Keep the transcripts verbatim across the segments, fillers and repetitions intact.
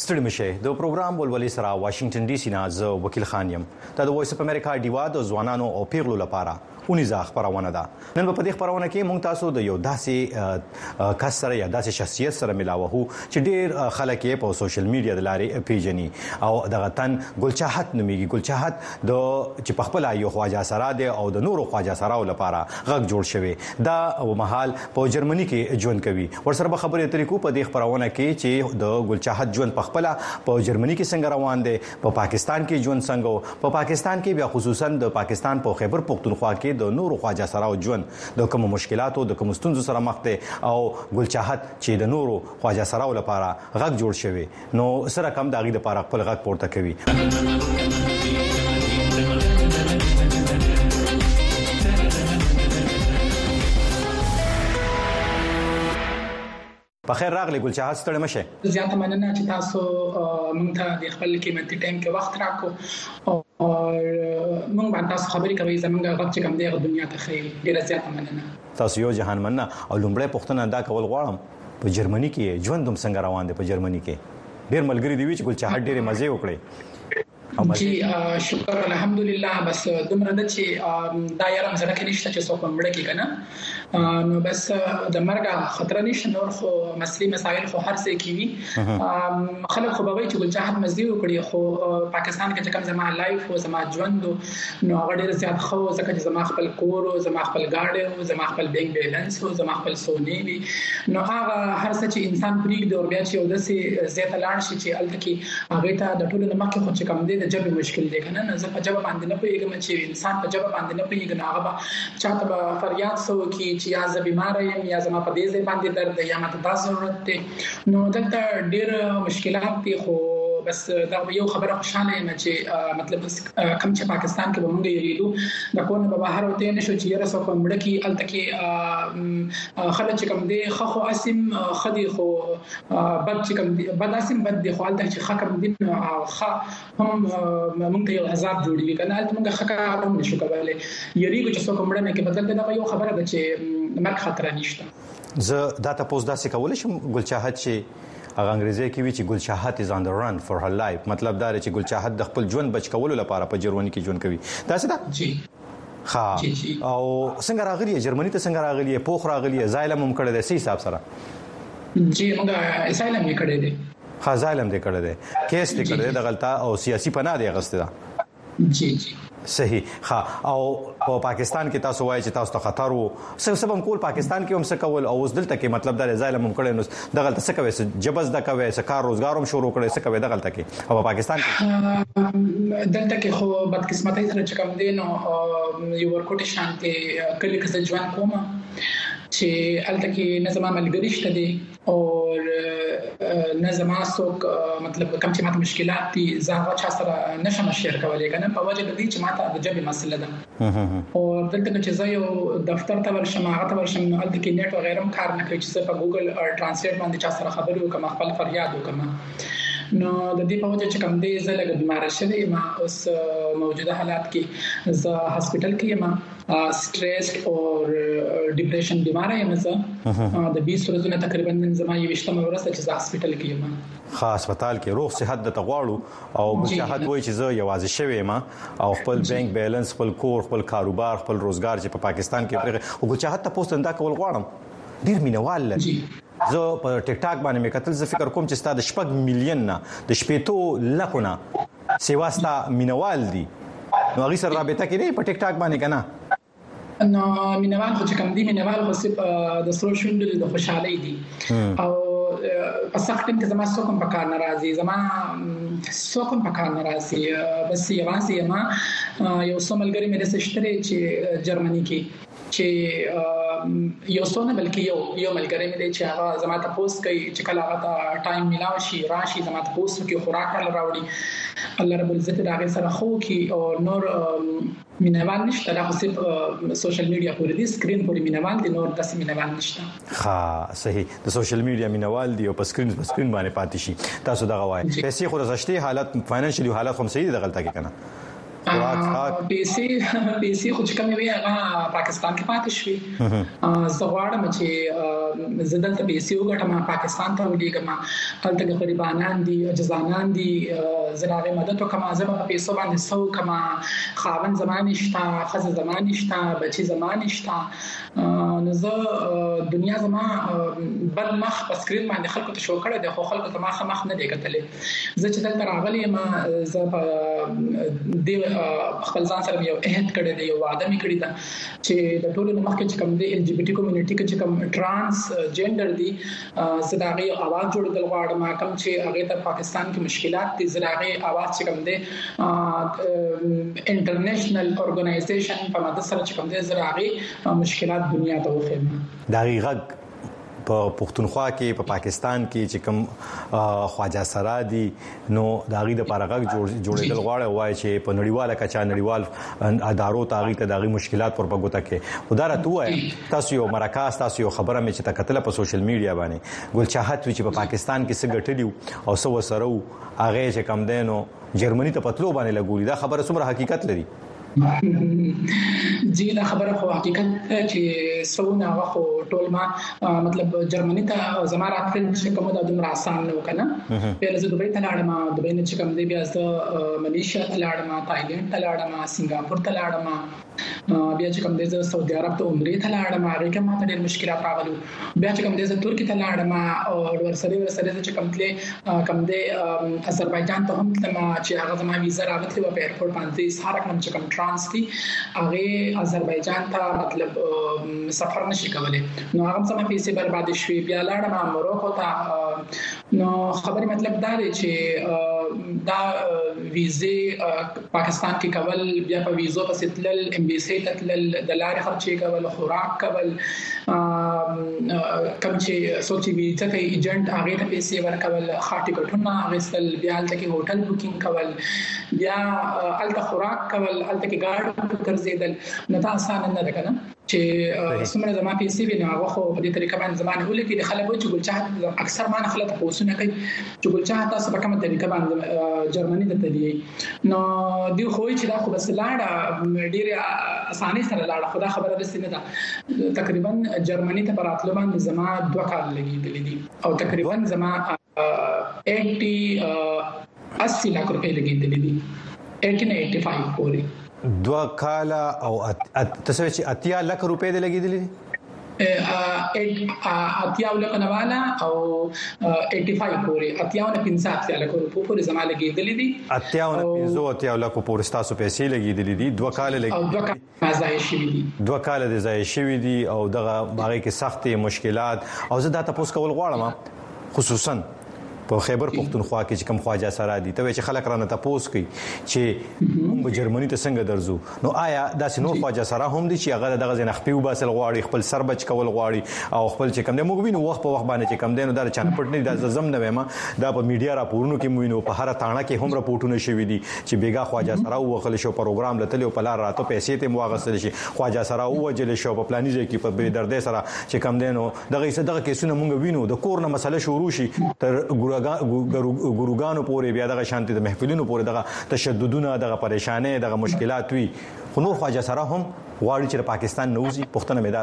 ستړي مشه د پروګرام ولولې سره واشنگټن ډي سي نه زه وکیل خان یم دا د وایس اپ امریکا ډیوا د ځوانانو او پیغلو لپاره اونیزه خبرونه ده نن په دې خبرونه کې مونږ تاسو د یو داسې کس سره یا داسې شخصیت سره ملاوه چې ډېر خلک یې په سوشل میډیا د لارې پیژني او دغه تن ګلچاحت نوميږي ګلچاحت د چې په خپل یو خواجه سره ده او د نورو خواجه سره لپاره غږ جوړ شوی دا مهال په جرمني کې ژوند کوي ورسره به خبرې طریقو په دې خبرونه کې چې د ګلچاحت ژوند په خپل په جرمني کې څنګه روان دي په پاکستان کې ژوند څنګه په پاکستان کې بیا خصوصا د پاکستان په خیبر پختونخوا کې د نورو خواجه سره ژوند د کوم مشکلاتو د کوم ستونزو سره مخ دي او ګلچاحت چې د نورو خواجه سره لپاره غږ جوړ شوی نو سره کم داغي د لپاره خپل غږ پورته کوي په خیر راغلی ګلچاحت ستړي مشه زیاته مننه چې تاسو مونږ ته د خپل قیمتي ټایم کې وخت راکو او مونږ باندې تاسو خبرې کوي زمونږ غږ چې کوم دی دنیا ته خیر ډیره زیاته مننه تاسو یو جهان مننه او لومړی پښتنه دا کول غواړم په جرمني کې ژوند هم څنګه روان دي په جرمني کې ډیر ملګری دی چې ګلچاحت ډیره مزه وکړي جی شکر الحمدلله بس دومره د چې دا یاره مزه کې نشته چې څوک مړ کې کنه نو بس د مرګ خطر نشته نور خو مسلې مسایل خو هر څه کیوي خلک خو به وایي چې ګلچاحت مزه وکړي خو پاکستان کې چې کوم زما لایف او زما ژوند نو هغه ډیر زیات خو ځکه چې زما خپل کور او زما خپل گاډي او زما خپل بینک بیلانس او زما خپل سونی وي نو هغه هر څه چې انسان پریږدي او بیا چې یو داسې زیات لاړ شي چې الته کې هغه ته د ټولو نمکه خو چې کم دي د جبه مشکل دی کنه نه زه په جبه باندې نه پوهیږم چې انسان په جبه باندې نه پوهیږي هغه به چاته به فریاد سو کی چې یا زه بیمار یم یا زما په دې ځای باندې درد یا ماته دا ضرورت دی نو دلته ډېر مشکلات دي خو بس دا یو خبره خوشاله یم چې مطلب کم چې پاکستان کې ومنګ یریدو د کونه په بهر وته نشو چې یره سو کوم مړ کې الته کې خلک چې کم دی خو اسیم خدي خو بد چې کم دی بد اسیم بد دی خو الته چې حکم دین خ هم موږ ته یو عذاب جوړیږي کنه الته موږ حکا هم نشو کولای یریږي چې سو کوم مړ نه کې بدل دا یو خبره ده چې مرګ خطر نشته زه دا تاسو داسې کولای شم ګلچاحت چې هغه انګریزي کې وی چې ګلچاحت از on the run for her life مطلب دا چې ګلچاحت د خپل ژوند بچ کولو لپاره په جرمني کې ژوند کوي دا څه ده جی ها او څنګه راغلی جرمني ته څنګه راغلی پوخ راغلی زایلم هم کړی د سي حساب سره جی موږ اسایلم یې کړی دی ها زایلم دې کړی دی کیس دې کړی دی د غلطه او سیاسي پناه دی غسته ده جی جی صحیح ها او په پاکستان کې تاسو وایي چې تاسو ته خطر وو څه سبب کول پاکستان کې هم څه کول او اوس دلته کې مطلب دا ځایلم هم کړی نو د غلطه څه کوي جبز دا کوي څه کار روزګار هم شروع کړي څه کوي د غلطه کې او پاکستان کې دلته کې خو بدقسمتۍ سره چې کوم دین او یو ورکوټ شانتي کلی کې ځوان کومه چې الته کې نظم عملګری شته دي او نظم اسوک مطلب کوم چې ماته مشکلات دي زه چا سره نشم شیر کولای کنه په وجه د دې چې ماته د جبه مسله ده او دلته چې زه یو دفتر ته ورشم هغه ته ورشم نو الته کې نت وغیرہ کار نه کوي چې په ګوګل او ترانسلیټ باندې چا سره خبرې وکم خپل فریاد وکم نو د دې په وجه چې کوم دی زه لږ بیمار شوم ما اوس موجوده حالات کې زه هسپټل کې یم سټریس او ډیپریشن بیمار یم زه د بیس ورځې تقریبا زما یو وشتمه ورځ چې زه هسپټل کې یم خاص هسپتال کې روغ صحت د تغواړو او مشاهد وای چې زه یوازې شوم او خپل بانک بیلانس خپل کور خپل کاروبار خپل روزګار چې په پاکستان کې او ګلچاحت ته پوسټ انده کول غواړم ډیر مینوال لري زه په ټیک ټاک باندې مې کتل زه فکر کوم چې ستاسو د شپږ میلیون نه د شپېتو لکونه سیواستا مینوال دي نو هغه سره رابطه کې نه په ټیک ټاک باندې کنه نو مینوال خو چې کوم دي مینوال خو صرف د سوشل میډیا د خوشحالي دي او په سخت کې زما څوک په کار ناراضي زما څوک په کار ناراضي بس یوازې ما یو څوملګری مې د سشتري چې جرمني کې چې یو څونه بلکې یو یو ملګری مې دی چې هغه زما ته پوسټ کوي چې کله هغه ټایم ملاوي شي راشي زما ته پوسټ کوي خوراک راوړي الله رب العزت دا سره خو کې او نور مینوال نشته دا خو صرف سوشل میډیا پورې دي سکرین پورې مینوال دي نور داسې مینوال نشته ها صحیح د سوشل میډیا مینوال دي او په سکرین په سکرین باندې پاتې شي تاسو دا غواړئ پیسې خو راشتي حالت فاینانشلی حالت هم صحیح د غلطه کې کنه پیسې پیسې خو چې کوم وی هغه پاکستان کې پاتې شوې زغواړم چې زدلته پیسې وګټم پاکستان ته ولېږم هلته غریبانان دي جزانان دي زراغه مدد وکم ازما پیسې باندې سو کما خاون زمانه شتا خزه زمانه شتا بچي زمانه شتا نو زه دنیا زما بد مخ په سکرین باندې خلکو ته شو کړه د خو خلکو ته مخ مخ نه دی کتلې زه چې دلته راغلی ما زه په د خپل ځان سره یو عہد کړی دی یو وعده مې کړی دا چې د ټولو مخکې چې کوم دی ال جی بی ټي کمیونټي کې چې کوم ترانس جندر دي زه دا غي आवाज جوړول غواړم کوم چې هغه ته پاکستان کې مشکلات دي زه دا غي आवाज چې کوم دی انټرنیشنل اورګنایزیشن په مدد سره چې کوم دی زه دا غي مشکلات دنیا ته وخم دقیقاً په پښتونخوا کې په پاکستان کې چې کوم خواجه سرا دي نو داغي د پارغه جوړېدل غواړي وای چې په نړیواله کچا نړیوال ادارو تاغي ته داغي مشکلات پر پګوته کې خدای ته وای تاسو یو مرکز تاسو یو خبره مې چې تکتل په سوشل میډیا باندې ګل چاحت چې په پاکستان کې څه غټلیو او سو وسرو هغه چې کم دینو جرمني ته پتلو باندې لګولې دا خبره څومره حقیقت لري جی دا خبره خو حقیقت چې سونه غو ټول ما مطلب جرمني ته زما راتل چې کومه د دومره آسان نه وکنه په لزه دوبۍ ته لاړم دوبۍ نه چې کوم دی بیا زه ملیشیا ته لاړم تایلند ته لاړم سنگاپور ته لاړم بیا چې کوم دی زه سعودي عرب ته عمره ته لاړم هغه کې ماته ډېر مشکلات راغلو بیا چې کوم دی زه ترکی ته لاړم او ورسره ورسره چې کوم تل کوم دی آذربایجان ته هم تم چې هغه زما ویزا راغله په ایرپورټ باندې ساره کوم چې کوم ترانس دي هغه آذربایجان ته مطلب سفر نشي کولای نو هغه سم پیسې برباد شوي بیا لاړم موروکو ته نو خبري مطلب دا دی چې دا ویزه پاکستان کې کول بیا په ویزو پسې تلل امبیسي ته تلل د لارې خرچې کول خوراک کول کوم چې سوچي ویزه ته ایجنټ هغه ته پیسې ورکول خاطی ګټونه غسل بیا الته کې هوټل بوکینګ کول بیا الته خوراک کول الته کې ګاډ ګرځیدل نه دا آسان نه ده کنه چې څومره زما پیسې ویني هغه خو په دې طریقه باندې زمانه ولې کې د خلک چې ګل چاحت اکثر ما نه خلک پوښتنه کوي چې ګل چاحت تاسو په کومه طریقه باندې جرمني ته تللی نو دی خو چې دا خو بس لاړه ډیره اسانه سره لاړه خدا خبره رسې نه ده تقریبا جرمني ته براتلو باندې زما دوه کال لګیدل دي او تقریبا زما اسی لک روپے لګیدل دي اثناسی پورې دوا کالا او تاسو چې اتیا لک روپے دې لګیدلې اتیا لک نوالا او پچاسی پورې اتیا نه پنځه لک روپے پورې زما لګیدلې دي اتیا نه پنځه اتیا لک پورې تاسو پیسې لګیدلې دي دوا کال لګیدلې دوا ځای شوی دي دوا کال دې ځای شوی دي او دغه هغه کې سختې مشکلات او زه دا تاسو کول غواړم خصوصا په خیبر پختونخوا کې چې کوم خواجه سره دي ته چې خلک رانه تاسو کوي چې موږ جرمني ته څنګه درځو نو آیا دا سينو خواجه سره هم دي چې هغه دغه زنه خپل وباسل غواړي خپل سر بچ کول غواړي او خپل چې کوم د موږ وینو وخت په وخت باندې چې کوم دینو دا چانه پټ نه د زم نه وېما دا په میډیا راپورونو کې موینو په هر تاڼه کې هم راپورټونه شوي دي چې بیګا خواجه سره وغل شو پروګرام لته په لار راته پیسې ته مواغسل شي خواجه سره وجل شو په پلانیزه کې په بې درد سره چې کوم دینو دغه څه دغه کیسونه موږ وینو د کور نه مسله شروع شي تر ګورګا ګورګانو پورې بیا دغه شانتي د محفلونو پورې دغه تشددونه دغه پریشانې دغه مشکلات وي خو نور خواجه سره هم غواړي چې پاکستان نوځي پښتنه مې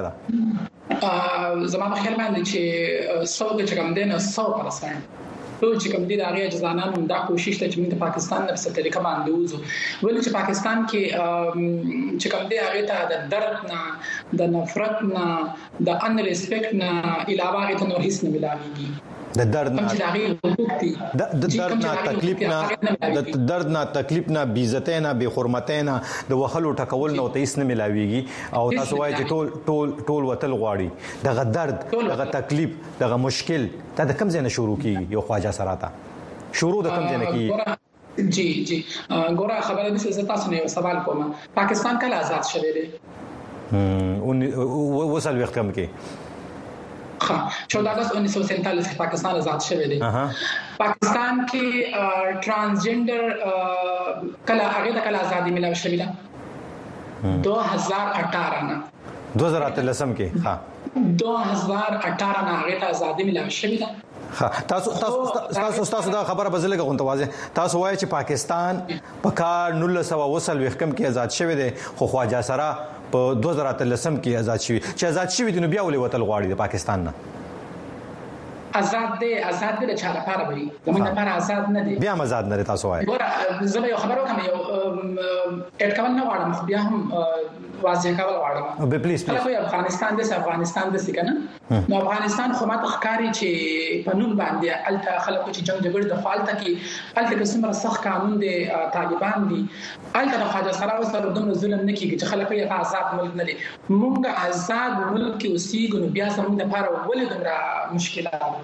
دادا زما په خیال باندې چې څو چې کوم دینه څو پرسان ټول چې کوم دي د هغه ځانانو دا کوشش ته چې موږ پاکستان نه په طریقه باندې وځو ولې چې پاکستان کې چې کوم دي هغه ته د درد نه د نفرت نه د ان ریسپیکټ نه علاوه هغه ته نور هیڅ نه ملاويږي د درد نه د درد نه تکلیف نه د درد نه تکلیف نه بی عزت نه بی حرمت نه د وحلو ټکول نه تیس نه ملاويږي او تاسو وایي چې ټول ټول ټول وتل غواړي دغه درد دغه تکلیف دغه مشکل دا د کم ځای نه شروع کیږي یو خواجه سره تا شروع د کم ځای نه کیږي جی جی ګوره خبره د څه تاسو نه سوال کوم پاکستان کله آزاد شوه دی هم وصل وخت کم کې چودہ اگست انیس سو سینتالیس کې پاکستان آزاد شوه دی پاکستان کې ټرانسجنډر کله هغه د کله ازادي ملو شوه ده دو ہزار اٹھارہ نه دو ہزار اٹھارہ کې ها دو ہزار اٹھارہ نه هغه ته ازادي ملو شوه ده تاسو تاسو تاسو دا خبره بزلګه غونته واځي تاسو وایي چې پاکستان په کال نولس سوه اوسل وختم کې آزاد شوی دی خو خواجه سرا په دوه زره اتلسم کې آزاد شوی چې آزاد شوی دی نو بیا ولې وتل غواړي د پاکستان نه آزاد دی آزاد دی چې لپاره وي زمونږ لپاره آزاد نه دی بیا آزاد نه تاسو وایي ګوره زه یو خبرو کوم یو اټ کول نه واړم خو بیا هم واضح کول واړم به پلیز پلیز خو افغانستان د افغانستان د سکنه نو افغانستان خو ماته ښکاری چې په نوم باندې الته خلکو چې جنگ جګړه د فعالته کې الته کومه سخت قانون دی طالبان دي الته د خواجه سرا سره دومره ظلم نه کیږي چې خلکو یې آزاد ملک نه دي مونږ آزاد ملک کې اوسېږو نو بیا زموږ لپاره ولې دومره مشکلات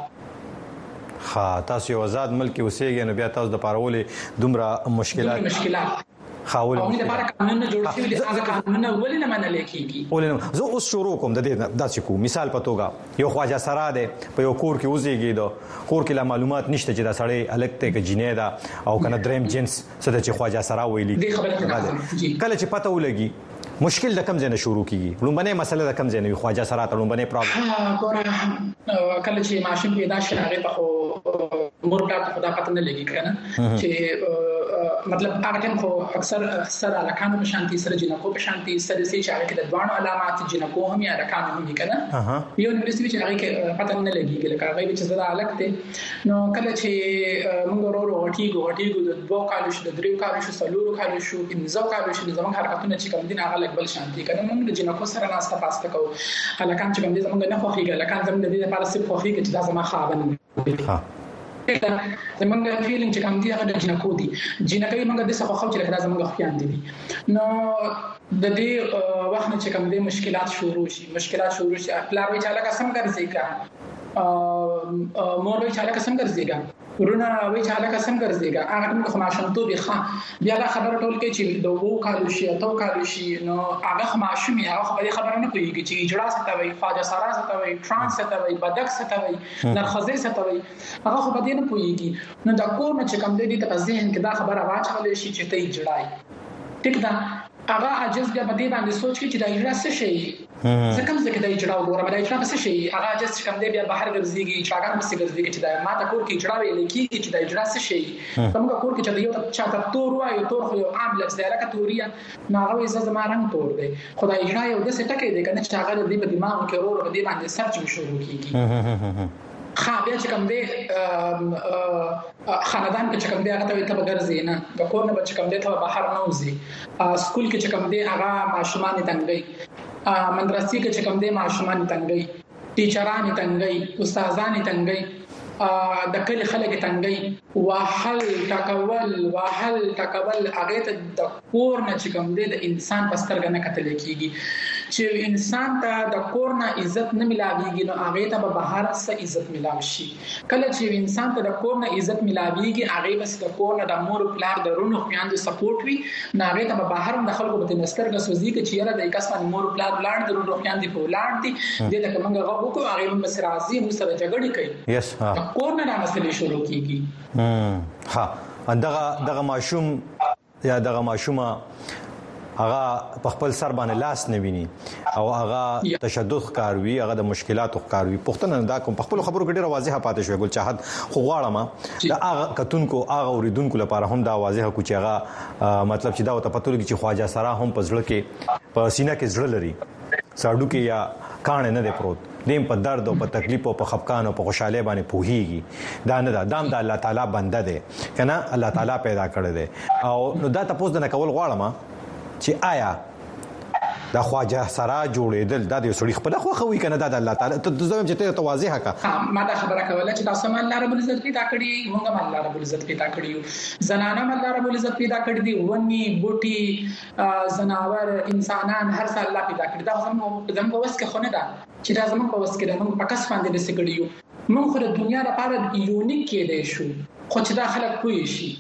ها تاسو یو آزاد ملک کې اوسېږئ نو بیا تاسو د پارولې دومره مشکلات مشکلات خاول او د لپاره قانون جوړ شوی دی هغه قانون ولې نه منل کیږي ولې زه اوس شروع کوم د دې داسې کو مثال په توګه یو خواجه سرا دی په یو کور کې اوسېږي دو کور کې لا معلومات نشته چې دا سړی الکته کې جنې ده او کنه دریم جنس څه د چې خواجه سرا ویلي کله چې پته ولګي مشکل د کم ځای نه شروع کیږي لومبنه مسله د کم ځای نه خواجه سرا ته لومبنه پرابلم ګوره کله چې ماشوم پیدا شي هغه ته مور پلار ته خدا پته نه لګي کنه چې مطلب هغه ټیم خو اکثر اکثر الکانو په شانتي سره جنکو په شانتي سره سي چې هغه کې د دوانو علامات جنکو هم یا الکانو هم کنه یو انګلیسي چې هغه کې پته نه لګي لکه هغه چې زړه الک ته نو کله چې موږ ورو غټي غټي د دوه کالو شو د دریو کالو شو څلورو کالو شو پنځو کالو شو زموږ حرکتونه چې کوم دي هغه بل شانتي کنه موږ د جنکو سره ناسته پاسته کوو الکان چې کوم دي زموږ نه خوخيږي الکان زموږ د دې لپاره سپ خوخيږي چې دا زما خاوند ها زمونږ فیلینګ چې کوم دي هغه د جنکو دي جنکې موږ د څه خو چې راځه موږ خیان دي نو د دې وخت چې کوم دي مشکلات شروع شي مشکلات شروع شي پلار وی چاله قسم ګرځي کا مور وی چاله قسم ګرځي کا ورونه وی چاله قسم ګرځي کا هغه موږ خماشم ته بخا بیا دا خبر ټول کې چې د وو کالو شي او کالو شي نو هغه خماشم هغه خبره خبره نه کوي چې اجرا ستوي خواجه سرا ستوي ترانس ستوي بدک ستوي نرخزي ستوي هغه خو بدین پويږي نو دا کوم چې کوم دې ته ذهن کې دا خبره واچولې شي چې ته اجرای ټیک دا هغه عجز بیا بدی باندې سوچ کې چې دا اجرا څه شي ځکه چې دا اجرا وګورم دا اجرا څه شي هغه عجز چې کوم دې بیا بهر ګرځيږي چې هغه مست ګرځيږي چې دا ما ته کور کې اجرا ویل کېږي چې دا اجرا څه شي کومه کور کې چې یو چاته تور وایي تور خو یو عام لفظ دی لکه توریا نو هغه یې زما رنگ تور دی خدای اجرا یو د څه ټکی دی کنه چې هغه دې په دماغ کې ورو ورو دې باندې سرچ شروع کیږي خا بیا چې کوم دی خاندان کې چې کوم دی هغه ته ته ګرځي نه د کور نه چې کوم دی ته بهر نه وځي سکول کې چې کوم دی هغه ماشومان تنګي مدرسې کې چې کوم دی ماشومان تنګي ټیچران تنګي استادان تنګي د کلی خلک تنګي وحل تکول وحل تکول هغه ته د کور نه چې کوم دی د انسان پسترګ نه کتل کیږي چې انسان ته د کور نه عزت نه ملاويږي نو هغه ته به بهر څه عزت ملاوي شي کله چې انسان ته د کور نه عزت ملاويږي هغه بس د کور نه د مور پلار درونو خوياند سپورټ وي نو هغه ته به بهر د خلکو په نسترګ سوزي کې چې یاره د کسان مور پلار پلان درونو خوياند په ولان دي د لکه موږ غو کو هغه هم سره راضي مو سره جګړه کوي یس ها کور نه د مسلې شروع کیږي ها دغه دغه ماشوم یا دغه ماشومه هغه په خپل سر باندې لاس نه ویني او هغه تشدد ښکاروي هغه د مشکلاتو ښکاروي پښتنه دا کوم په خپل خبرو کې ډیره واضحه پاتې شوې ګل چاحت خو غواړم دا هغه کتونکو هغه اوریدونکو لپاره هم دا واضحه کو چې هغه مطلب چې دا ته پته لګي چې خواجه سرا هم په ځړه کې په سینه کې زړه لري ساډو کې یا کان نه دی پروت دیم په درد او په تکلیف او په خفقان او په خوشاله باندې پوهیږي دا نه دا دام د الله تعالی بنده دی کنه الله تعالی پیدا کړی دی او نو دا تاسو نه کول غواړم چې آیا دا خواجه سرا جوړېدل دا د سړي خپل خو خوي کنه دا د الله تعالی ته زم چې ته واضحه کا ما دا خبره کوله چې تاسو مال الله رب العزت پیدا کړی موږ مال الله رب العزت پیدا کړیو زنانه مال الله رب العزت پیدا کړی دی ونی بوټي زناور انسانان هر څه الله پیدا کړی دا زموږ زموږ وس کې خونه ده چې دا زموږ وس کې ده موږ په کس باندې دسه کړیو موږ خو د دنیا لپاره یونیک کې دی شو خو چې دا خلک کوی شي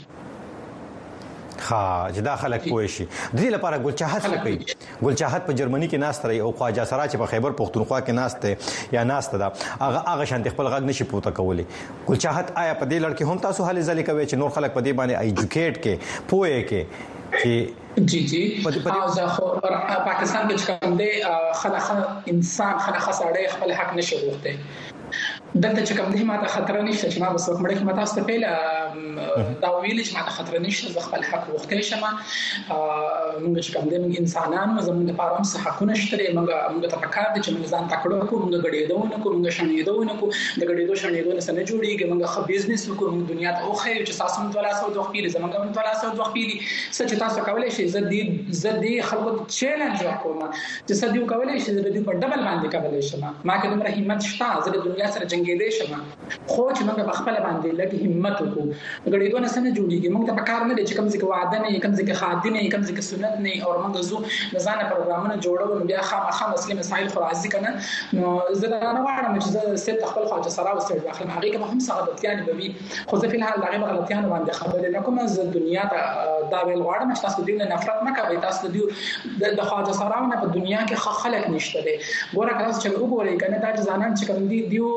ها چې دا خلک پوه شي د دې لپاره ګل چاحت کوي ګل چاحت په جرمني کې ناست رہی او خواجه سرا چې په خیبر پختونخوا کې ناست یا ناست دا هغه هغه شانت خپل غږ نشي پوته کولی ګل چاحت آیا په دې لړ کې هم تاسو حل ځلې کوي چې نور خلک په دې باندې ایجوکیټ کې پوهه کې چې جی جی او ځکه پاکستان کې کوم دی خلک انسان خلک ساړې خپل حق نشي غوښته دلته چې کوم دې ماته خطر نشته چې ما بس وکړم چې ما تاسو ته پیل دا ویل چې ماته خطر نشته زه خپل حق وختې شم موږ چې کوم دې موږ انسانان زموږ لپاره هم څه حقونه شته موږ موږ ته پکار دي چې موږ ځان تکړه کوو موږ غړېدو نه کوو موږ شنېدو نه کوو د غړېدو شنېدو نه سره جوړیږي موږ خو بزنس وکړو موږ دنیا ته اوخه چې تاسو هم دولاسو دوه پیلي زموږ هم دولاسو دوه پیلي څه چې تاسو کولای شئ زه دې زه دې خلکو چیلنج وکوم چې څه دې کولای شئ زه دې په ډبل باندې کولای شم ما کې دومره همت شته زه د دنیا سره جنگېدې شم خو چې موږ په خپل باندې لکه همت وکړو غړېدو نه سره جوړیږي موږ ته پکار نه دي چې کوم ځکه وعده نه کوم ځکه خاطر نه کوم ځکه سنت نه او موږ زو ځان پروګرامونه جوړو بیا خامخا مسلې مسایل خو راځي کنه نو زه دا نه واړم چې زه ست خپل خواجه سره وسته داخله هغه کوم هم سعادتيان به وي خو زه په الحال دغه غلطیان باندې خبرې نه کوم زه دنیا ته دا ویل واړم چې تاسو دې نه نفرت نه کوئ تاسو دې د خواجه سره نه په دنیا کې خلک نشته دي ګوره کله چې وګورئ کنه دا ځانان چې کوم دي دیو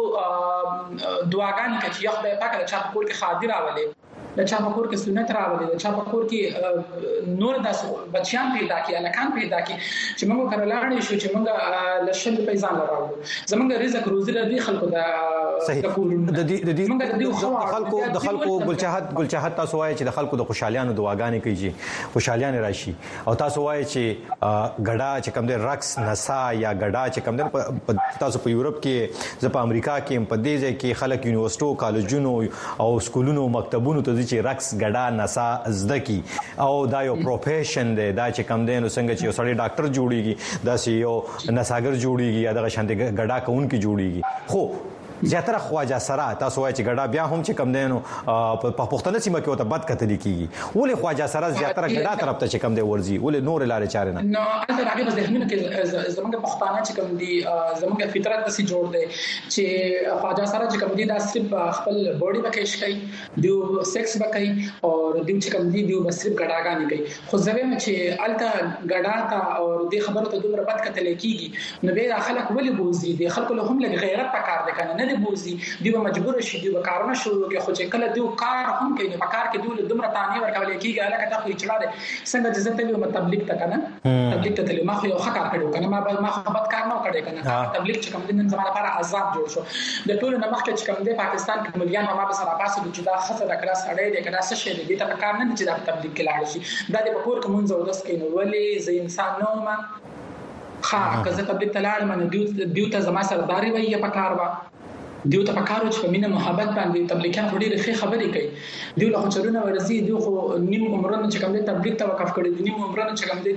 دعاګانې کوي یو خدای پاک د چا په کور کې خادر راولي د چا په کور کې سنت راولي د چا په کور کې نور د بچیان پیدا کی الکان پیدا کی چې موږ کړلاړې شو چې موږ لشل پیسان راوړو زمونږ رزق روزي د خلکو د صحیح د دې د دې خلکو د خلکو ګلچاحت ګلچاحت تاسو وایي چې د خلکو د خوشحاليانو دعاګانې کوي خوشحاليان راشي او تاسو وایي چې غډا چې کوم د رقص نسا یا غډا چې کوم د تاسو په یورپ کې ز په امریکا کې په دې ځای کې خلک یونیورسيټو کالجونو او سکولونو مکتبونو ته چې رقص غډا نسا زده کی او دا یو پروفیشن دی دا چې کم دی نو څنګه چې یو سړی ډاکټر جوړیږي دا سی یو نساګر جوړیږي یا دغه شانتي غډا کوونکی جوړیږي خو زیاتره خواجه سره تاسو وایي چې غډا بیا هم چې کم دی نو په پښتنه سیمه کې وته بد کتل کیږي ولې خواجه سره زیاتره غډا طرف ته چې کم دی ورزي ولې نور لارې چارې نه نو اته راغي په ذهنونو کې زمونږ پښتانه چې کم دی زمونږ فطرت دسي جوړ دی چې خواجه سره چې کم دی دا صرف خپل بوډي بکیش کوي دیو سیکس بکای او دیو چې کم دی دیو بس صرف غډاګانی کوي خو زویم چې الته غډا تا او دې خبره ته دومره بد کتل کیږي نو به خلک ولې بوزي دي خلکو له هم لګ غیرت پکار دي کنه نه بوزي دیو مجبور شي دیو کارونه شروع کوي خو چې کله دیو کار هم کوي په کار کې دیو دمر تانی ورکول کیږي الکه ته خو چلا دي څنګه چې زته دیو تبلیغ ته کنه تبلیغ ته تللی ما خو یو حق کړو کنه ما ما خو بد کار نه کړی کنه تبلیغ چې کوم دین زموږ لپاره عذاب جوړ شو د ټولو نه مخکې چې کوم دی پاکستان کې مليان ما به سره پاسه د جدا خطر د کلاس اړې د کلاس شه دي ته کار نه چې د تبلیغ کې لاړ شي دا د پکور کوم ځو داس کې نو ولې زه انسان نو ما خا کزه تبلیغ تلاړ من دیو دیو ته زما سرداري وایي په کار وا دیو ته پکارو چې په مینه محبت باندې تبلیغات وړي ښه خبرې کوي دیو له چرونه ورزي دیو خو نیم عمرونه چې کوم دي تبلیغ ته وقف کړي دي نیم عمرونه چې کوم دي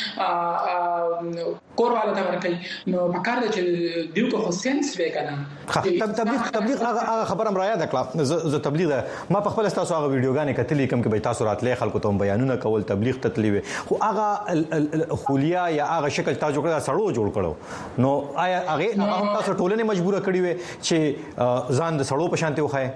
دیو کورواله ته ورکړي نو پکار دي چې دیو کو سنس وکنه تبلیغ تبلیغ هغه خبره مریا ده کلا زه تبلیغ ما په خپل تاسو هغه ویډیوګانې کتلې کوم کې به تاسو راتلې خلکو ته بیانونه کول تبلیغ تتلی وي خو هغه خولیا یا هغه شکل تاسو کړه سړو جوړ کړو نو آیا هغه تاسو ټولنه مجبوره کړی وي چې ځان د سړو په شانتي وخای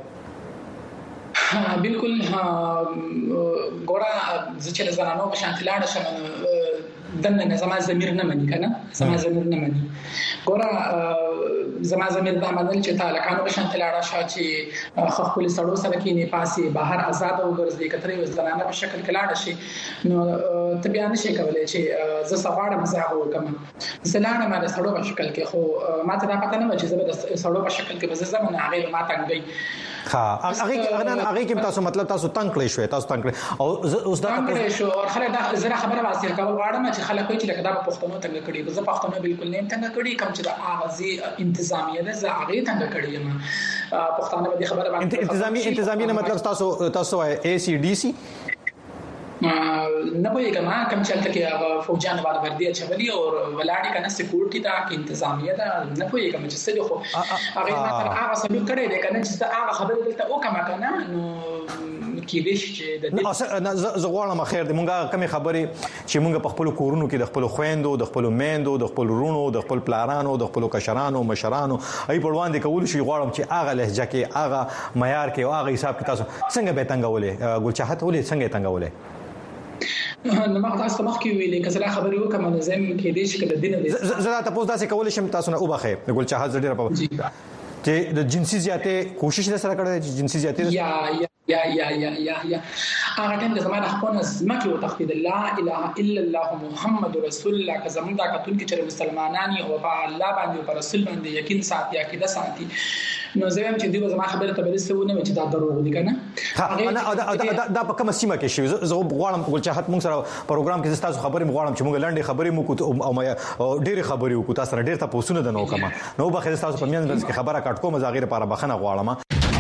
بالکل ګوره چې زنانو په شانتي لاړ شم دنه زما ضمیر نه مني کنه زما ضمیر نه مني ګوره زما ضمیر دا منل چې تعالی کانو په شانتي لاړ شا چې خو خپل سړو سره کې نه پاسي بهر آزاد او ګرځي کترې زنانه په شکل کې لاړ شي نو ته بیا نشي کولای چې ز سواړه مزاح وکم زلانه ما د سړو په شکل کې خو ما ته دا پته نه و چې زه د سړو په شکل کې به زمونه هغه ما تنګي ها هغه هغه کې تاسو مطلب تاسو تنگ کړی شوي تاسو تنگ کړی او اوس دا تاسو شو او خلک دا زره خبره واسي کول غواړم چې خلک وایي چې لکه دا په پښتنو تنگ کړي زه پښتنو بالکل نه تنگ کړي کوم چې دا اغازي انتظامیه ده زه هغه تنگ کړی یم پښتانه به خبره باندې انتظامی انتظامی نه مطلب تاسو تاسو اي سي ډي سي نه پوهیږم کوم چې تل کې هغه فوجان باندې وردی چولي او ولاړی کنه سکیورټي دا کې انتظامیه ده نه پوهیږم چې څه خو هغه ما هغه سمې کړی دی کنه چې هغه خبره دلته او کما کنه نو کې دې چې د زغوالم خیر دې مونږه کمی خبرې چې مونږ په خپل کورونو کې د خپل خويندو د خپل میندو د خپل رونو د خپل پلارانو د خپل کشرانو مشرانو ای په وړاندې کول شي غواړم چې هغه لهجه کې هغه معیار کې او هغه حساب کې تاسو څنګه به تنګولې ګلچاحت ولې څنګه تنګولې نو ما تاسو ته مخکې ویلې کله خبرې وکم نو زم کې دې چې کله دینه دې زه تاسو داسې کول شم تاسو نه وبخې د ګلچاحت زړه په چې د جنسي زیاتې کوشش سره کړې جنسي زیاتې یا یا یا یا یا یا هغه ټیم د زمانه خپل زمکه او تخفید لا اله الا الله محمد رسول الله که زمونږ د کتون کې چې مسلمانانی او په الله باندې او په رسول باندې یقین ساتي عقیده ساتي نو زه هم چې دوی زما خبره ته به څه ونه چې دا دروغ دي کنه انا دا په کومه سیمه کې شي زه غواړم ګل چاحت موږ سره پروګرام کې تاسو خبرې غواړم چې موږ لاندې خبرې مو او ډېر خبرې وکړو تاسو ډېر تاسو نه د نو کما نو به خیر تاسو په میانځ کې خبره کټ کوم زاغیر لپاره بخنه غواړم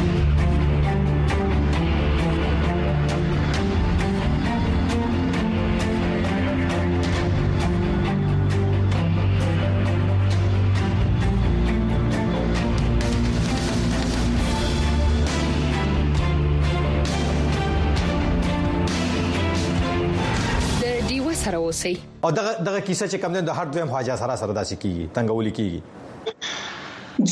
او دغه دغه کیسه چې کوم نه د هر دویم خواجه سره سره داسې کیږي تنګولي کیږي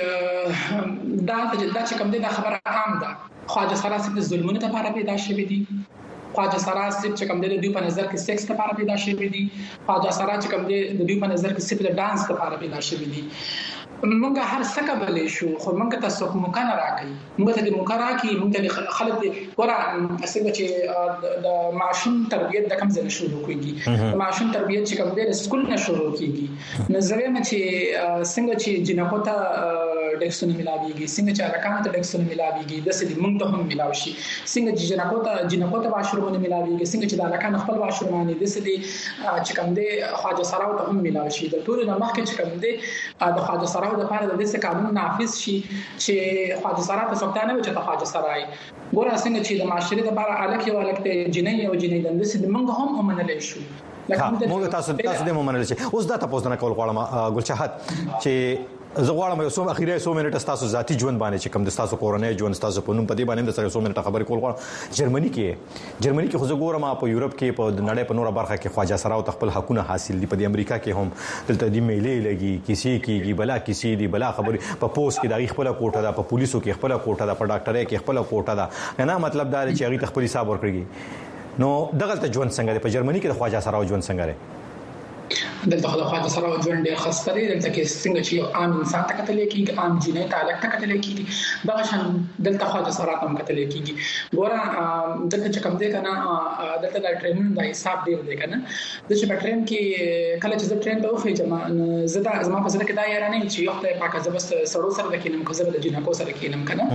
جی دا دا چې کوم نه خبره عام ده خواجه سره د ظلمونو لپاره پیدا شوی دي خواجه سره چې کوم د دوی په نظر کې سیکس لپاره پیدا شوی دي خواجه سره چې کوم د دوی په نظر کې صرف د ډانس لپاره پیدا شوی دي مونږه هر څه کولای شو خو مونږ ته څوک مو کنه راکړي مونږ ته د مکرا کی مونږ ته خلک ورا څنګه چې د معشوم تربیت د کم ځای شروع کیږي معشوم تربیت چې کوم د سکول نه شروع کیږي نظر مې چې څنګه چې جنکو ته ډیکسونه ملاويږي څنګه چې راکانه ته ډیکسونه ملاويږي د سې مونږ ته هم ملاوي شي څنګه چې جنکو ته جنکو ته واشرومونه ملاويږي څنګه چې د راکانه خپل واشرومانه د سې چې کوم د خواجه سراو ته هم ملاوي شي د ټول نه مخکې چې کوم د د خواجه سراو د لپاره د دې قانون نافذ شي چې خواجه سرا ته څوکتانه وي چې خواجه سرای ګور څنګه چې د معاشري لپاره الکه ولکته جنۍ او جنۍ د دې منګ هم ومنل شي موږ تاسو تاسو د ومنل شي اوس دا تاسو نه کول غواړم ګل چاحت چې زه غواړم یو څو اخیری څو منټه تاسو ذاتی ژوند باندې چې کوم د تاسو کورنۍ ژوند تاسو په نوم په دې باندې د سره څو منټه خبرې کول غواړم جرمني کې جرمني کې خو زه ګورم په یورپ کې په نړۍ په نوره برخه کې خواجه سراو خپل حقونه حاصل دي په امریکا کې هم دلته د میلې لګي کسی کېږي بلا کسی دی بلا خبرې په پوسټ کې د خپل کوټه ده په پولیسو کې خپل کوټه ده په ډاکټرۍ کې خپل کوټه ده نه مطلب دا چې هغه خپل حساب ورکړي نو دغه ته ژوند څنګه دی په جرمني کې د خواجه سراو ژوند څنګه دی دلته خو د خواجه سره ژوند ډېر خسته دی دلته کې څنګه چې یو عام انسان ته کتل کېږي عام جنۍ ته الګ ته کتل کېږي دا شان دلته خواجه سره هم کتل کېږي ګوره دلته چې کوم دی کنه دلته د ټرین د حساب دی دی کنه د چې په ټرین کې کله چې د ټرین ته وخی جما زدا زما په ځل کې دا یاره نه چې یو ته پاکه زبس سړو سره د کینم کو زبر د جنکو سره کینم کنه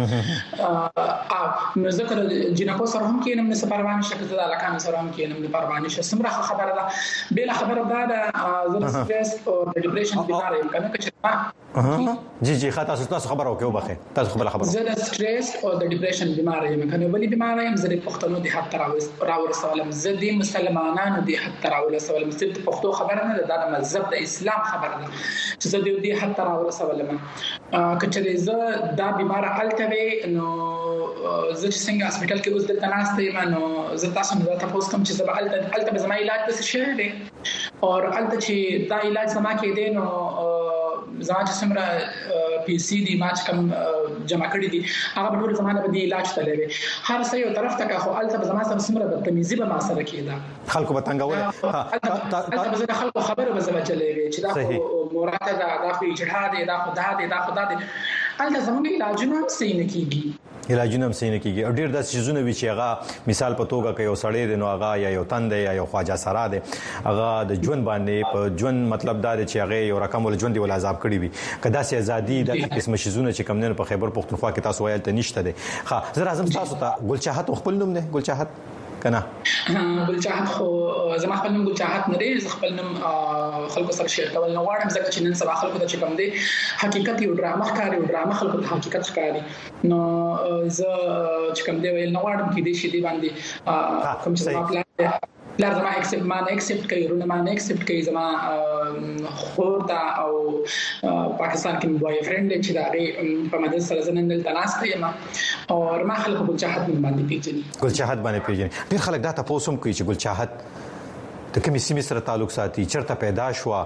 ا نو ذکر جنکو سره هم کینم نه سپاروان شکه د الکان سره هم کینم نه پروان شه سمره خبره ده بل خبره ده د سټرس او د ډیپریشن بیمار یم کنه چې جی جی خاطر تاسو خبر او کې وبخه تاسو خبر خبر زه د سټرس او د ډیپریشن بیمار یم کنه بلی بیمار یم زه د پښتنو د حق تراوس راور سوالم زه د مسلمانانو د حق تراوس سوالم زه د پښتو خبر نه ده د مذهب د اسلام خبر ده چې زه د دې حق تراوس سوالم کچې زه دا بیمار الته نو زه چې څنګه هسپټل کې اوس د تناسته یم نو زه تاسو نه تاسو کوم چې زه الته الته به زما علاج څه شي دی او الته چې دا علاج زما کې دی نو زما چې سمره پی سي دی ما چې کوم جمع کړی دي هغه په ټول زمانه باندې علاج تللی هر څه یو طرف ته خو الته زما سره سمره بدتمیزي به ما سره کېده خلکو به څنګه وله الته خلکو خبره به زما چلېږي چې دا خو مراته دا دا خو اجتهاد دی دا خو دا دی دا خو دا دی الته زموږ علاجونه هم صحیح نه کیږي علاجونه هم صحیح نه کیږي او ډیر داسې شیزونه وی چې هغه مثال په توګه کې یو سړی دی نو هغه یا یو تند یا یو خواجه سرا دی هغه د ژوند باندې په ژوند مطلب دا دی چې هغه یو رقم ول ژوند دی ول عذاب کړی وي کدا سي ازادي د قسم شیزونه چې کم نه په خیبر پختونخوا کې تاسو وایل ته نشته دی ها زه راځم تاسو ته ګل چاحت خپل نوم دی ګل چاحت کنه ګل چاحت خو زما خپل نوم ګل چاحت نه دی زه خپل نوم خلکو سره شیر کول نه غواړم ځکه چې نن سبا خلکو ته چې کوم دی حقیقت یو ډرامه ښکاري او ډرامه خلکو ته حقیقت ښکاري نو زه چې کوم دی ویل نه غواړم کې دې شي دی باندې کوم چې زما پلان لار زما اکسپټ ما نه اکسپټ کوي رونه ما نه اکسپټ کوي زما خور دا او پاکستان کې بوای فرند چې دا غي په مدرسې سره زنن دل تناسته یم او ما خلکو ګل چاحت باندې پیژني ګل چاحت باندې پیژني ډیر خلک دا تاسو هم کوي چې ګل چاحت د کومې سیمې سره تعلق ساتي چرته پیدا شو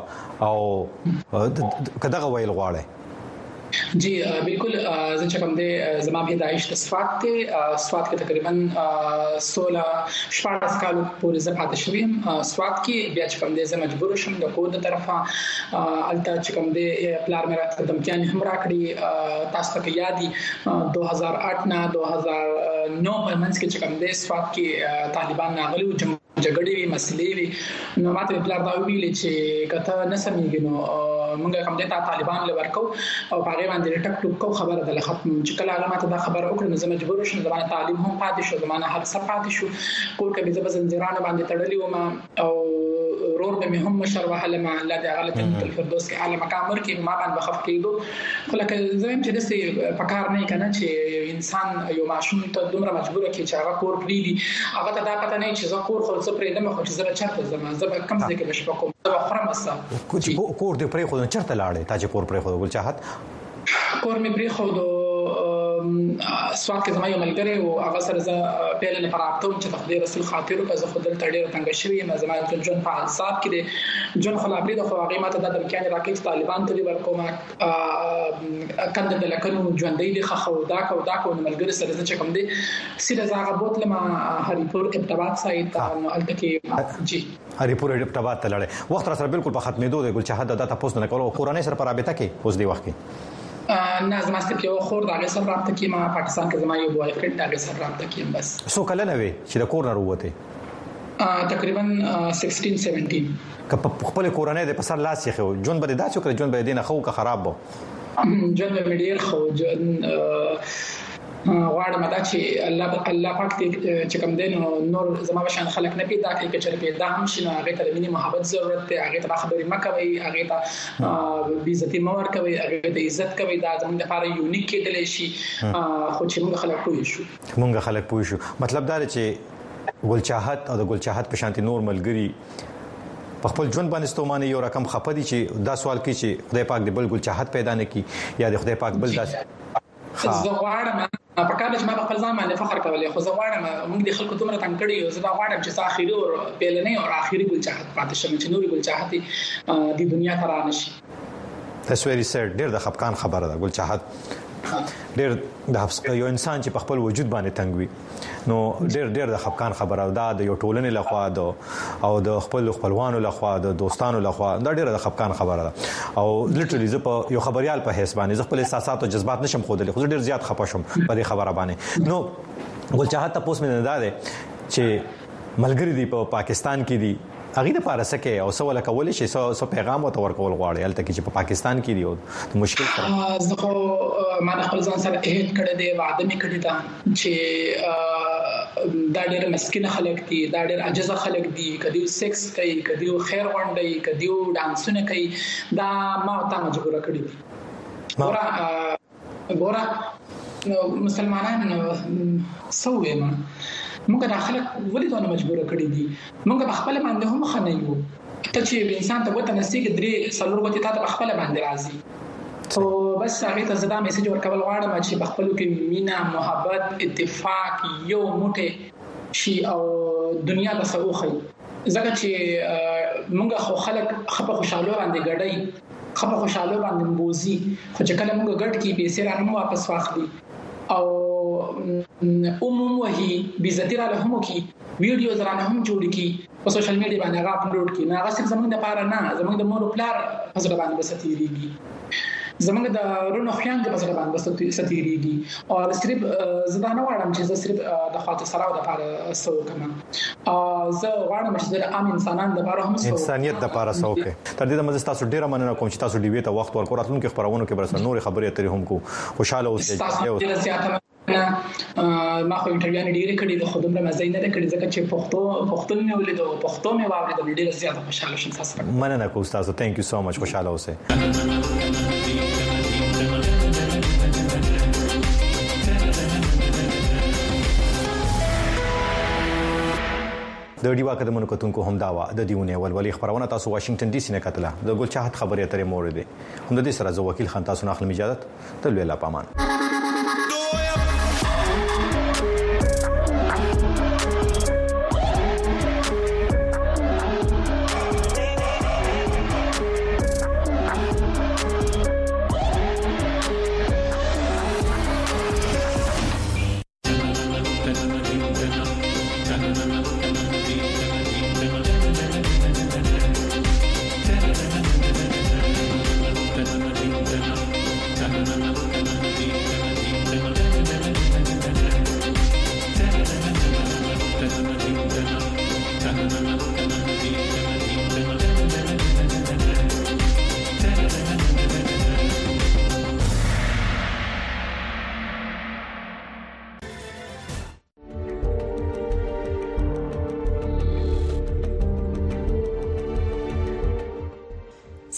او کداغه ویل غواړي جی بالکل زه چې کوم دی زما پیدایش د سوات ته سوات کې تقریبا سولہ شپږ کال پورې زه پاتې شوم سوات کې بیا چې کوم دی زه مجبور شوم د کود طرفه الته چې کوم دی پلار مې راته دمکیان هم راکړي تاسو ته یادي دو هزار آٹھ نه دو هزار نو په منځ کې چې کوم دی سوات کې طالبان راغلي جګړې وي مسلې وي نو ماته بلار دا ویل چې کته نه سمېږي نو موږ کوم د طالبان لورکو او هغه باندې ټک ټوک کو خبره ده ختم چې کله هغه ماته دا خبره وکړه نو زه مجبور شوم زمانه تعلیم هم پاتې شو زمانه هر څه پاتې شو کور کې به زنجیرانه باندې تړلې و ما او رور به هم مشر وهله ما الله دې غلط الفردوس کې اعلی مقام ورکړي ما باندې بخف کېدو خو لکه زم چې دسه پکار نه کنه چې انسان یو ماشوم ته دومره مجبور کړي چې هغه کور پریدي هغه ته دا پته نه چې زه کور خو څه پرې نه مخ چې زه چرته زما زه کم ځای کې بشم کوم زه خرم اسا کور دې پرې خو چرته لاړې تا چې کور پرې خو ګل چاحت کور مې پرې خو دو سواد کې زما یو ملګری او هغه سره زه پیل نه پراپتم چې تخدي رسول خاطر او زه خپل تړي څنګه شوی ما زما د جون په حساب کې دي جون خلابري د خو هغه ماته د امکان راکېس طالبان ته ورکوم کنده د لکنو ژوندۍ دي خو دا کو دا کو ملګری سره چې کوم دي سیده زاغه بوتل ما هریپور ابتباط سایت نو التکی جی هریپور ابتباط ته لړې وخت را سره بالکل په ختمېدو دی ګل چاحت دا تاسو نه کولو قرآني سره پر رابطه کې اوس دی وخت کې نه زماسته کې یو خور د هغه سره رابطه کې ما پاکستان کې زما یو بوای فرند د هغه سره رابطه کې بس سو کله نه وي چې د کور نه وروته تقریبا sixteen seventeen که په خپل کورنۍ د پسر لاس یې خو جون به دا چې جون به دینه خو که خراب بو جون به ډیر خو جون غواړم دا چې الله الله پاک دې چې کوم دین نور زما بشان خلک نه پیدا کوي چې پیدا هم شي نو هغه ته مینه محبت ضرورت دی هغه ته خبرې مکوي هغه ته بیزتی مور کوي هغه ته عزت کوي دا زموږ لپاره یونیک کېدل شي خو چې موږ خلک پوه شو موږ خلک پوه شو مطلب دا چې ګل چاحت او د ګل چاحت په شانتي نور ملګری په خپل ژوند باندې ستومانه یو رقم خپدي چې دا سوال کوي چې خدای پاک دې بل ګل چاحت پیدا نه کړي یا د خدای پاک بل داس زه غواړم په کار چې ما په خپل ځان باندې فخر کولای خو زه غواړم موږ د خلکو دومره تنګ کړی او زه دا غواړم چې اخیری او پیلنې او اخیری ګل چاحت پاتې شم چې نوري ګل چاحت د دنیا ته را نشي That's very sad ډېر د خپکان خبره ده ګل چاحت ډېر د یو انسان چې په خپل وجود باندې تنګ وي نو ډېر ډېر د خپکان خبره ده د یو ټولنې لخوا د او د خپل خپلوانو لخوا د دوستانو لخوا دا ډېر د خپکان خبره ده او لیټرلی زه په یو خبريال په حساب باندې زه خپل احساسات او جذبات نشم خودلې خو ډېر زیات خپه شم په دې خبره باندې نو ګل چاحت تاسو مې نه ده چې ملګری دی په پاکستان کې دی هغه د پاره سکه او سوال کول شي سو سو پیغام او تور کول غواړي الته کې چې په پاکستان کې دی او مشکل سره زه خو ما د خپل ځان سره هیڅ کړه دی وعده مې کړی دا چې دا ډېر مسکین خلک دي دا ډېر عجز خلک دي کدی سکس کوي کدی خیر غونډي کدی ډانسونه کوي دا ما ته مجبور کړی دي ګوره ګوره مسلمانان سوې ما موږ د خلک ولې دونه مجبور کړی دي موږ په خپل باندې هم خنه یو ته چې انسان ته وته نسیګ درې سلور وته ته په خپل باندې راځي او بس هغه ته زدا میسج ورکول غواړم چې په خپل کې مینا محبت اتفاق یو موټه شي او دنیا د سوخي ځکه چې موږ خو خلک خپه خوشاله باندې ګډي خپه خوشاله باندې بوزي خو چې کله موږ ګډ کې پیسې رانه واپس واخلي او عموم وهي بیزتی را له هم کی ویډیوز را هم جوړ کی په سوشل میډیا باندې هغه اپلوډ کی نه هغه صرف زمونږ د پاره نه زمونږ د مور پلار حضرت باندې بساتيږي زمونږ د رونو خیان د حضرت باندې بساتيږي او صرف زدانه واړم چې زه صرف د خاطر سره د پاره سو کما زه واړم چې د عام انسانانو د پاره هم سو انسانيت د پاره سو کې تر دې مزه تاسو ډیره مننه کوم چې تاسو دی وی ته وخت ورکړ راتلونکو خبرونو کې برسره نور خبرې اترې هم کو خوشاله اوسئ ما خو انټرویو نه ډیره کړې د خودم رمزای نه کړې ځکه چې پښتو پښتون مې ولید او پښتو مې واورېد ډیره زیاته خوشاله شوم تاسو مننه کوم تاسو ثانک یو سو مچ خوشاله اوسئ د ډیوا قدمونو کتونکو هم داوا د دیونه ولولي خبرونه تاسو واشنگټن ډي سي نه کتله د ګل چاحت خبرې اترې مورید هم د دې سره زو وکیل خان تاسو نه اخلم اجازه تل ویلا پامان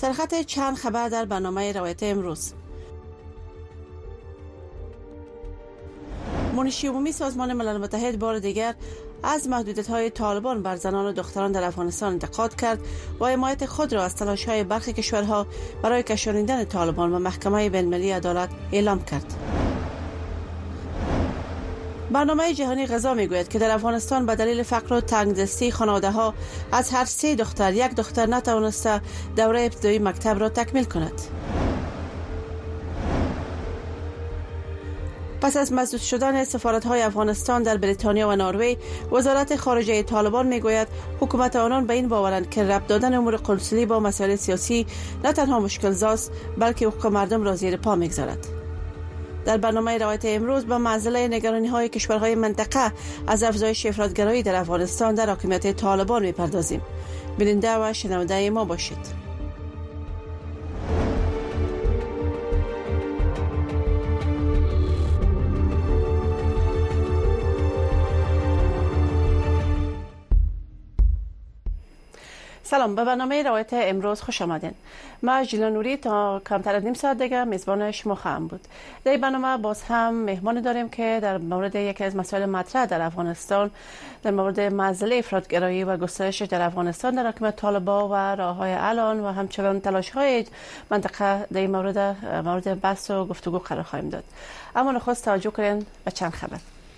سرخط چند خبر در برنامه روایت امروز. منشی عمومی سازمان ملل متحد بار دیگر از محدودیت‌های طالبان بر زنان و دختران در افغانستان انتقاد کرد و حمایت خود را از تلاش‌های برخی کشورها برای کشاندن طالبان و محکمه بین‌المللی عدالت اعلام کرد. برنامه جهانی غذا میگوید که در افغانستان به دلیل فقر و تنگدستی خانواده‌ها از هر سه دختر یک دختر نتوانسته دوره ابتدایی مکتب را تکمیل کند. پس از مسدود شدن سفارت‌های افغانستان در بریتانیا و نروژ، وزارت خارجه طالبان میگوید حکومت آنان به این باورند که ربط دادن امور قنسولی با مسائل سیاسی نه تنها مشکل زاست بلکه حقوق مردم را زیر پا میگذارد. در برنامه روایت امروز با معضل نگرانی‌های کشورهای منطقه از افزایش افراط‌گرایی در افغانستان در حاکمیت طالبان میپردازیم. بیننده و شنونده ما باشید. سلام، به برنامه روایت امروز خوش آمدین. ما جیلا نوری تا کمتر از نیم ساعت دیگه میزبان شما خواهم بود. در این برنامه باز هم مهمان داریم که در مورد یکی از مسائل مطرح در افغانستان، در مورد معضل افراط‌گرایی و گسترش در افغانستان در حکومت طالبان و راه‌های الان و همچنین تلاش‌های منطقه در این مورد مورد بحث و گفتگو قرار خواهیم داد. اما نخست توجه کنین به چند خبر.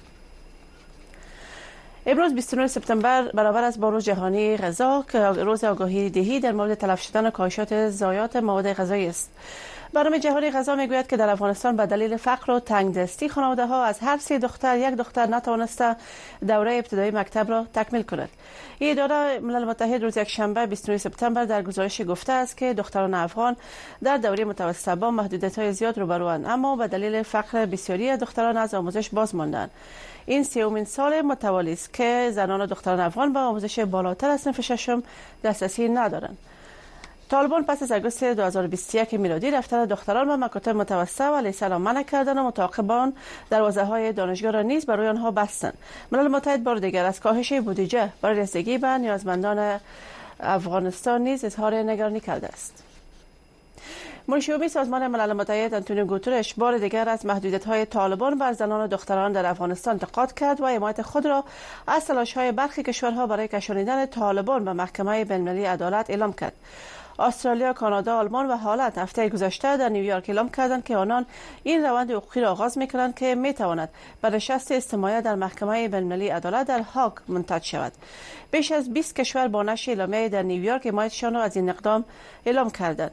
امروز بیست و نه سپتامبر برابر است با روز جهانی غذا که روز آگاهی دهی در مورد تلف شدن کاهشات ضایعات مواد غذایی است. برنامه جهانی غذا میگوید که در افغانستان به دلیل فقر و تنگدستی خانواده‌ها از هر سه دختر یک دختر نتوانسته دوره ابتدایی مکتب را تکمیل کند. این اداره ملل متحد روز یکشنبه بیست و نه سپتامبر در گزارش گفته است که دختران افغان در دوره متوسطه با محدودیت‌های زیاد روبروند، اما به دلیل فقر بسیاری دختران از آموزش باز ماندند. این سومین سال متوالی است که زنان و دختران افغان به آموزش بالاتر از صنف ششم دسترسی ندارند. طالبان پس از آگوست دو هزار و بیست و یک میلادی رفتن دختران به مکاتب متوسطه و لیسه را منع کردند و متعاقبان دروازه‌های دانشگاه را نیز برای آنها بستند. ملل متحد بار دیگر از کاهش بودجه برای رسیدگی به نیازمندان افغانستان نیز اظهار نگرانی کرده است. منشی عمومی سازمان ملل متحد آنتونیو گوترش بار دیگر از محدودیت‌های طالبان بر زنان و دختران در افغانستان انتقاد کرد و حمایت خود را از تلاش‌های برخی کشورها برای کشاندن طالبان به محکمه بین‌المللی عدالت اعلام کرد. استرالیا، کانادا، آلمان و هلند هفته گذشته در نیویورک اعلام کردند که آنان این روند حقوقی را آغاز می‌کنند که می‌تواند به نشست استماعی در محکمه بین‌المللی عدالت در هاگ منتج شود. بیش از بیست کشور با نشر اعلامیه در نیویورک حمایتشان را از این اقدام اعلام کردند.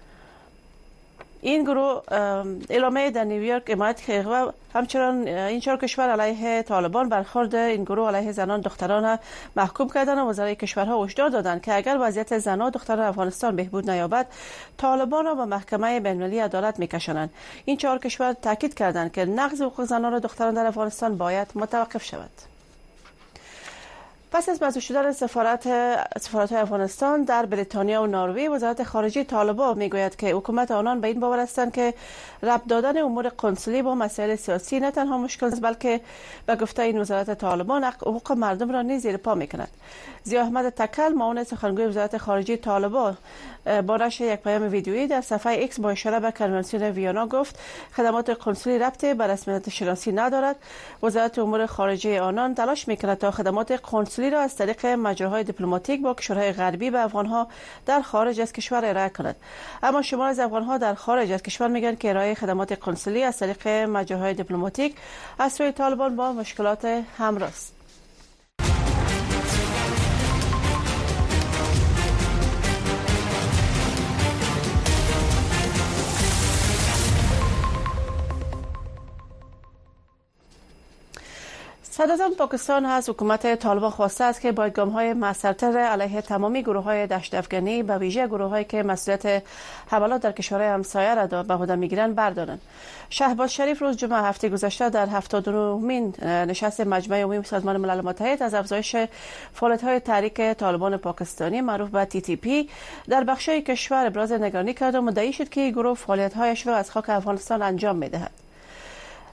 این گروه اعلامیه در نیویورک حمایت کرد و همچنان این چهار کشور علیه طالبان برخورد این گروه علیه زنان دختران محکوم کردند و وزرای کشورها هشدار دادند که اگر وضعیت زنان و دختران افغانستان بهبود نیابد طالبان را به محکمه بین‌المللی عدالت میکشانند. این چهار کشور تاکید کردند که نقض حقوق زنان و دختران در افغانستان باید متوقف شود. پس از مسدود شدن سفارت سفارت‌های افغانستان در بریتانیا و نروژ، وزارت خارجه طالبان میگوید که حکومت آنان به این باور هستند که ربط دادن امور قنسولی با مسائل سیاسی نه تنها مشکل است بلکه به گفته این وزارت طالبان حقوق مردم را نیز زیر پا میکند. ضیاء احمد تکل، معاون سخنگوی وزارت خارجه طالبان، با نشر یک پیام ویدیویی در صفحه ایکس با اشاره به کنونسیون ویانا گفت خدمات قنسولی ربطی به رسمیت شناسی ندارد. وزارت امور خارجه آنان تلاش میکند تا خدمات قنسولی را از طریق مجراهای دیپلماتیک با کشورهای غربی به افغانها در خارج از کشور ارائه کند. اما شمار از افغانها در خارج از کشور میگن که ارائه خدمات قنسولی از طریق مجراهای دیپلماتیک از سوی طالبان با مشکلات همراه است. صدراعظم پاکستان از حکومت طالبان خواسته است که باید گام‌های مؤثرتر علیه تمامی گروه‌های دشت افغانی به ویژه گروه‌هایی که مسئولیت حملات در کشورهای همسایه را به عهده می‌گیرند بردارند. شهباز شریف روز جمعه هفته گذشته در هفتاد و نهمین نشست مجمع عمومی سازمان ملل متحد از افزایش فعالیت‌های تحریک طالبان پاکستانی معروف به تی تی پی در بخش‌های کشور ابراز نگرانی کرد و مدعی شد که این گروه فعالیت‌هایش را از خاک افغانستان انجام می‌دهد.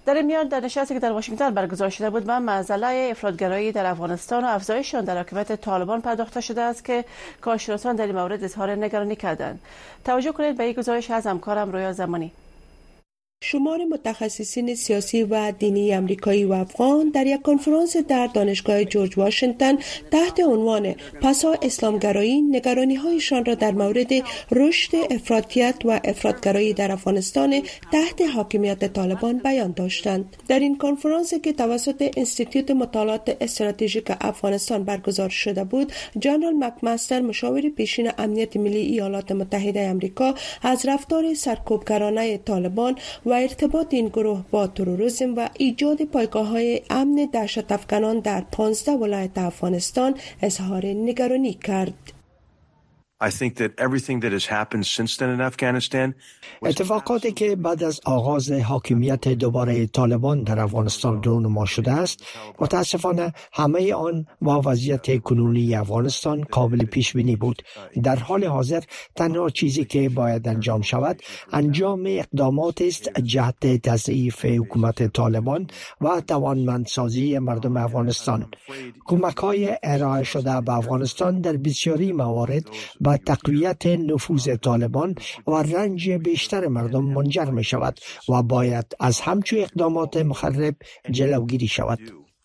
در این میان در نشستی که در واشنگتن برگزار شده بود به مسئله افراطگرایی در افغانستان و افزایش آن در حکومت طالبان پرداخته شده است که کارشناسان در این مورد اظهار نگرانی کردند. توجه کنید به این گزارش از همکارم رویا زمانی. شمار متخصصین سیاسی و دینی امریکایی و افغان در یک کنفرانس در دانشگاه جورج واشنگتن تحت عنوان پسا اسلامگرایی نگرانی‌هایشان را در مورد رشد افراطیت و افراطگرایی در افغانستان تحت حاکمیت طالبان بیان داشتند. در این کنفرانس که توسط انستیتوت مطالعات استراتژیک افغانستان برگزار شده بود، جنرال مکمستر مشاور پیشین امنیت ملی ایالات متحده آمریکا از رفتار سرکوبگرانه طالبان و ارتباط این گروه با تروریسم و ایجاد پایگاه‌های امن دهشت‌افکنان در پانزده ولایت افغانستان اظهار نگرانی کرد. I think that everything that has happened since then in Afghanistan اتفاقاتی که بعد از آغاز حاکمیت دوباره طالبان در افغانستان رونما شده است، متاسفانه همه آن با وضعیت کنونی افغانستان قابل پیش بینی بود. در حال حاضر تنها چیزی که باید انجام شود انجام اقدامات است جهت تضعیف حکومت طالبان و توانمندسازی مردم افغانستان. کمک‌های ارائه شده به افغانستان در بسیاری موارد با تقویت نفوذ طالبان و رنج بیشتر مردم منجر می شود و باید از همچو اقدامات مخرب جلوگیری شود.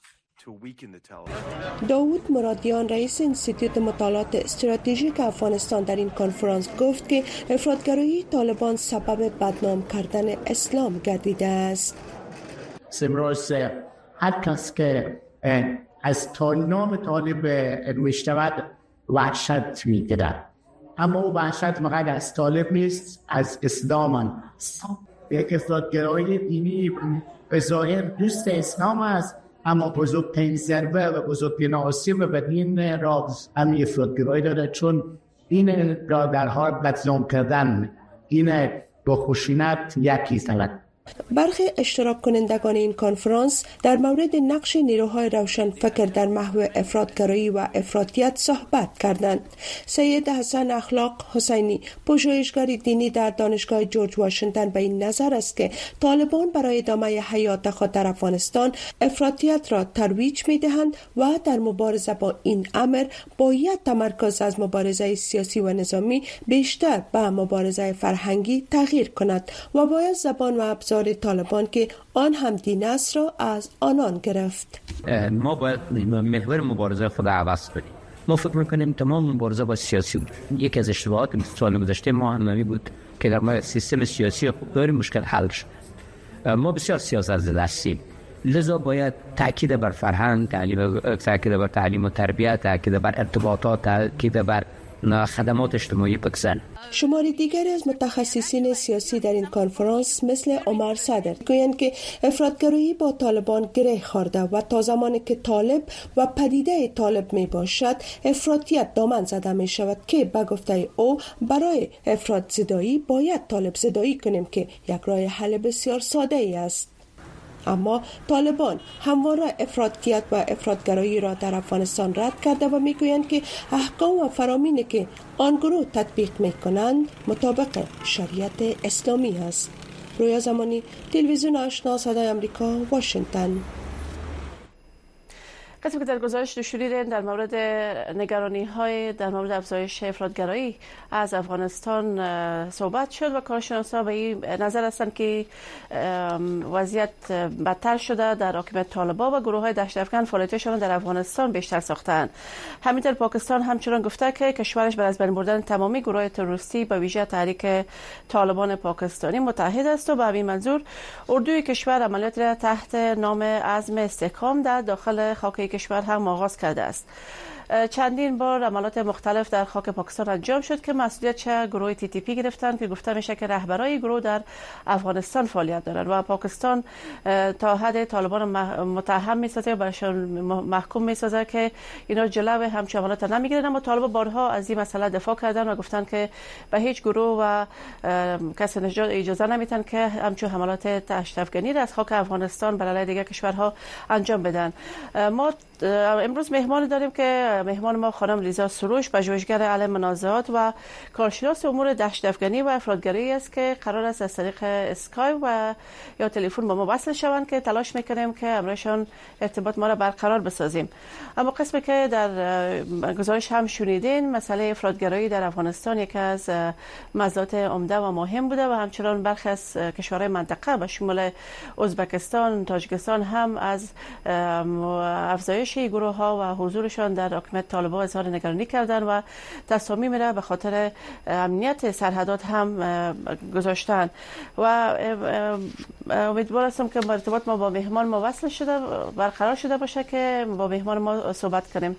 داود مرادیان رئیس انستیتوت مطالعات استراتژیک افغانستان در این کنفرانس گفت که افراطگرایی طالبان سبب بدنام کردن اسلام گردیده است. امروز هر کس که از نام طالب میشنود وحشت میگیرد، اما او وحشت فقط از طالب نیست، از اسلام است. یک افراطگرایی دینی به ظاهر دوست اسلام است، اما بزرگترین ضربه و بزرگترین آسیب به دین را همین افراطگرایی داره، چون دین را در حال بدنام کردن، دین با خشونت یکی زند. برخی اشتراک کنندگان این کنفرانس در مورد نقش نیروهای روشنفکر در محو افراطگرایی و افراطیت صحبت کردند. سید حسن اخلاق حسینی، پژوهشگر دینی در دانشگاه جورج واشنگتن، به این نظر است که طالبان برای ادامه حیات خود در افغانستان افراطیت را ترویج می‌دهند و در مبارزه با این امر باید تمرکز از مبارزه سیاسی و نظامی بیشتر به مبارزه فرهنگی تغییر کند و باید زبان و ابزار طالبان که آن هم دین است را از آنان گرفت. ما باید محور مبارزه خود عوض کنیم. ما فکر میکنیم تمام مبارزه با سیاسی بود. یکی از اشتباهات سال گذشته ما هم بود که در ما سیستم سیاسی خوب داریم مشکل حل شد. ما بسیار سیاست زده هستیم، لذا باید تاکید بر فرهنگ، تاکید بر تعلیم و تربیت، تاکید بر ارتباطات، تاکید بر خدمات اجتماعی بگذاریم. شماری دیگری از متخصصین سیاسی در این کنفرانس مثل عمر صدر گویند که افراطگرایی با طالبان گره خورده و تا زمانی که طالب و پدیده طالب می باشد افراطیت دامن زده می شود که به گفته او برای افراط زدایی باید طالب زدایی کنیم که یک راه حل بسیار ساده ای است. اما طالبان همواره افراطیت و افراطگرایی را در افغانستان رد کرده و میگویند که احکام و فرامینی که آن گروه تطبیق میکنند مطابق شریعت اسلامی است. رویا زمانی، تلویزیون آشنا، صدای آمریکا، واشنگتن. قسمی که در گزارش شنیدین در مورد نگرانی های در مورد افزایش افراطگرایی از افغانستان صحبت شد و کارشناسان به این نظر هستند که وضعیت بدتر شده در حکومت طالبان و گروه های دهشت افکن فعالیتشان در افغانستان بیشتر ساختند. همینطور پاکستان همچنان گفته که کشورش بر از بین بردن تمامی گروه تروریستی به ویژه تحریک طالبان پاکستانی متحد است و به همین منظور اردوی کشور عملیات را تحت نام عزم استحکام در داخل خاک کشور هم آغاز کرده است. چندین بار عملیات مختلف در خاک پاکستان انجام شد که مسئولیت چه گروه تی تی پی گرفتند که گفته میشه که رهبرای گروه در افغانستان فعالیت دارند و پاکستان تا حد طالبان متهم میسازه و برایشان محکوم میسازه که اینا جلوی همچین عملیات نمیگیرن، اما طالبان بارها از این مسئله دفاع کردن و گفتند که به هیچ گروه و کسی اجازه نمیدن که همچین حملات دهشت افکنی را از خاک افغانستان بر علیه دیگر کشورها انجام بدن. ما امروز مهمان داریم که مهمان ما خانم لیزا سروش، پژوهشگر علم منازعات و کارشناس امور دشت افغانی و افرادگری است که قرار است از طریق اسکایپ و یا تلفن با ما وصل شوند که تلاش میکنیم که امرشان ارتباط ما را برقرار بسازیم. اما قسمی که در گزارش هم شنیدین، مسئله افرادگرایی در افغانستان یکی از موضوعات عمده و مهم بوده و همچنان برخی از کشورهای منطقه به شمول ازبکستان، تاجیکستان هم از افزایش گروه ها و حضورشان در حکومت طالبان اظهار نگرانی کردند و تصامیم را به خاطر امنیت سرحدات هم گذاشتند و امیدوار هستم که ارتباط ما با مهمان ما وصل شده برقرار شده باشه که با مهمان ما صحبت کنیم.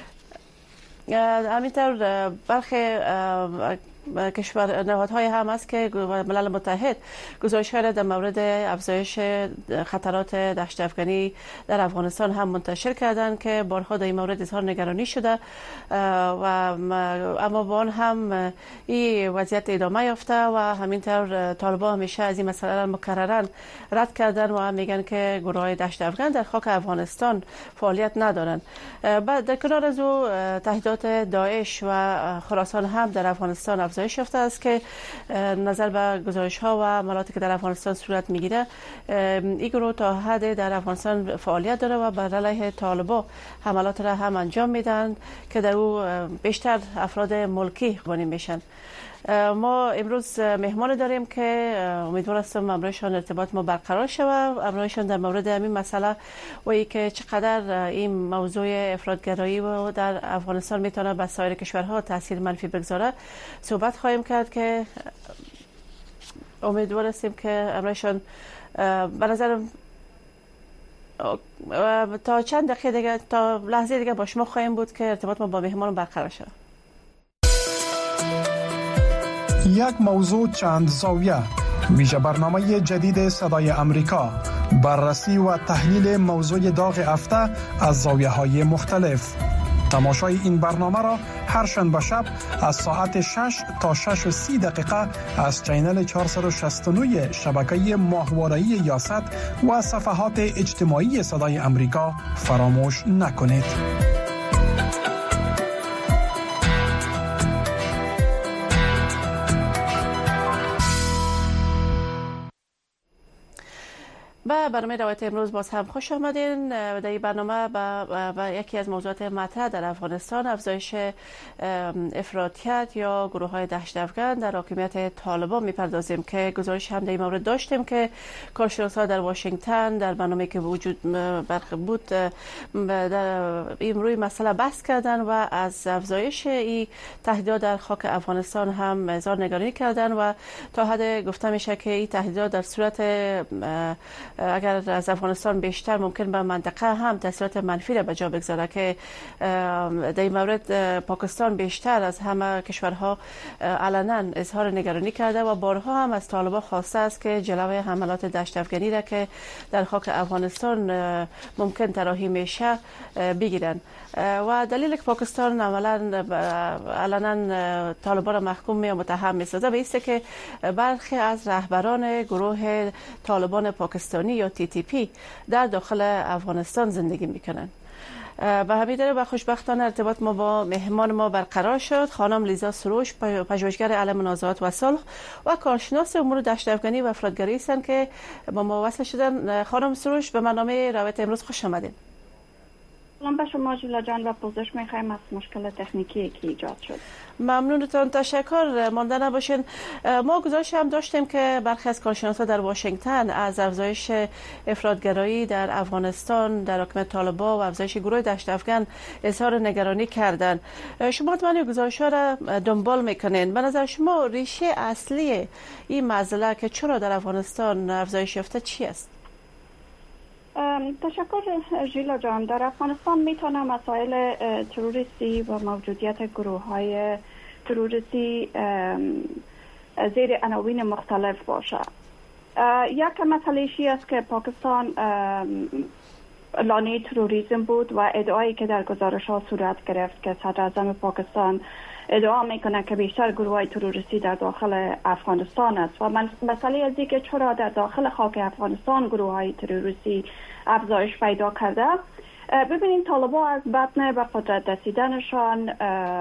همینطور برخی کشور نهادهای هم است که ملل متحد گزارش‌های در مورد افزایش خطرات دشت افغانی در افغانستان هم منتشر کردند که بارها در این مورد اظهار نگرانی شده و اما با آن هم این وضعیت ادامه یافته و همینطور طالبان همیشه از این مسئله مکررا رد کردن و میگن که گروه‌های دشت افغان در خاک افغانستان فعالیت ندارند. بعد در کنار از او تهدیدات داعش و خراسان هم در افغانستان افزایش یافته است که نظر به گزارش ها و عملاتی که در افغانستان صورت میگیره این گروه تا حد در افغانستان فعالیت داره و بر علیه طالبان حملات را هم انجام میدن که در او بیشتر افراد ملکی قربانی میشن. ما امروز مهمان داریم که امیدوار هستم امروزشان ارتباط ما برقرار شود، امروزشان در مورد همین مسئله و ای که چقدر این موضوع افرادگرایی و در افغانستان میتونه به سایر کشورها تاثیر منفی بگذاره صحبت خواهیم کرد که امیدوار هستیم که امروزشان به نظر تا چند دقیقه دیگه تا لحظه دیگه با شما خواهیم بود که ارتباط ما با مهمان برقرار شود. یک موضوع چند زاویه، ویژه برنامه جدید صدای امریکا، بررسی و تحلیل موضوع داغ هفته از زاویه های مختلف. تماشای این برنامه را هر شنبه شب از ساعت شش تا شش و سی دقیقه از چینل چهارصد و شصت و نه شبکه ماهواره‌ای یاست و صفحات اجتماعی صدای امریکا فراموش نکنید. به برنامه روایت امروز باز هم خوش آمدین. در این برنامه با یکی از موضوعات مطرح در افغانستان، افزایش افراطیت یا گروه های دشت افغان در حاکمیت طالبان میپردازیم که گزارش هم در این مورد داشتیم که کارشناسان در واشنگتن در برنامه که وجود بود در این روی مسئله بحث کردن و از افزایش این تهدیدات در خاک افغانستان هم اظهار نگرانی کردن و تا حد گفته میشه که این تهدیدات در صورت اگر از افغانستان بیشتر ممکن به منطقه هم تاثیرات منفی را به جا بگذاره که در این مورد پاکستان بیشتر از همه کشورها علنا اظهار نگرانی کرده و بارها هم از طالبان خواسته است که جلوی حملات دشت افغانی را که در خاک افغانستان ممکن طراحی میشه بگیرن و دلیل که پاکستان عملا علنا طالبان را محکوم یا متهم می‌سازه به است که برخی از رهبران گروه طالبان پاکستانی یا تی تی پی در داخل افغانستان زندگی میکنن. به همین دلیل و خوشبختانه ارتباط ما با مهمان ما برقرار شد. خانم لیزا سروش، پژوهشگر علم منازعات و صلح و کارشناس امور دشت افغانی و افرادگری هستند که با ما وصل شدن. خانم سروش، به برنامه روایت امروز خوش آمدید. سلام به شما جولا جان و پوزش می‌خوایم از مشکل تکنیکی که ایجاد شد. ممنونتون، تشکر. مانده نباشین. ما گزارش هم داشتیم که برخی از کارشناسان در واشنگتن از افزایش افراطگرایی در افغانستان در حکومت طالبان و افزایش گروه دشت افغان اظهار نگرانی کردند. شما حتما گزارش‌ها را دنبال میکنین. به نظر شما ریشه اصلی این مسئله که چرا در افغانستان افزایش یافته چی است؟ تشکر ژیلا جان. در افغانستان میتونه مسائل تروریستی و موجودیت گروه های تروریستی زیر عناوین مختلف باشه. یک مسئله شی است که پاکستان لانه تروریسم بود و ادعایی که در گزارش ها صورت گرفت که صدر اعظم پاکستان ادعا میکنه که بیشتر گروه های تروریستی در داخل افغانستان است و مسئله از اینکه چرا در داخل خاک افغانستان گروه های تروریستی افزایش پیدا کرده ببینید طالبان از بطن به قدرت رسیدنشان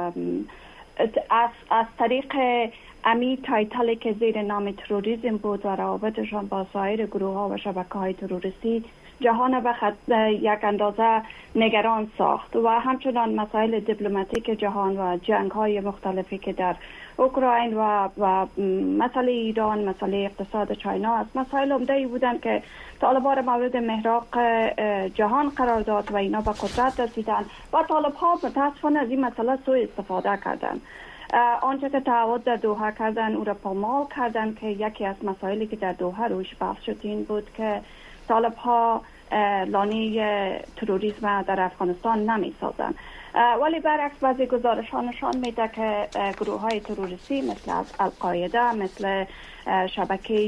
از, از طریق امی تایتلی که زیر نام تروریسم بود و روابطشان با سایر گروه ها و شبکه های تروریستی جهان به خط یک اندازه نگران ساخت و همچنان مسائل دیپلماتیک جهان و جنگ های مختلفی که در اوکراین و, و مسئله ایران، مسئله اقتصاد چاینا است، مسائل عمده‌ای بودند که طالبان مورد محراق جهان قرار داد و اینا به قدرت رسیدند و طالب‌ها متاسفانه از این مسئله سوء استفاده کردند. آنچه که تعهد در دوحه کردن او را پامال کردن که یکی از مسائلی که در دوحه روش بحث شد این بود که طالب‌ها لانه تروریسم در افغانستان نمی سازند، ولی برعکس بعضی گزارش‌ها نشان میده که گروه های تروریستی مثل القاعده، مثل شبکه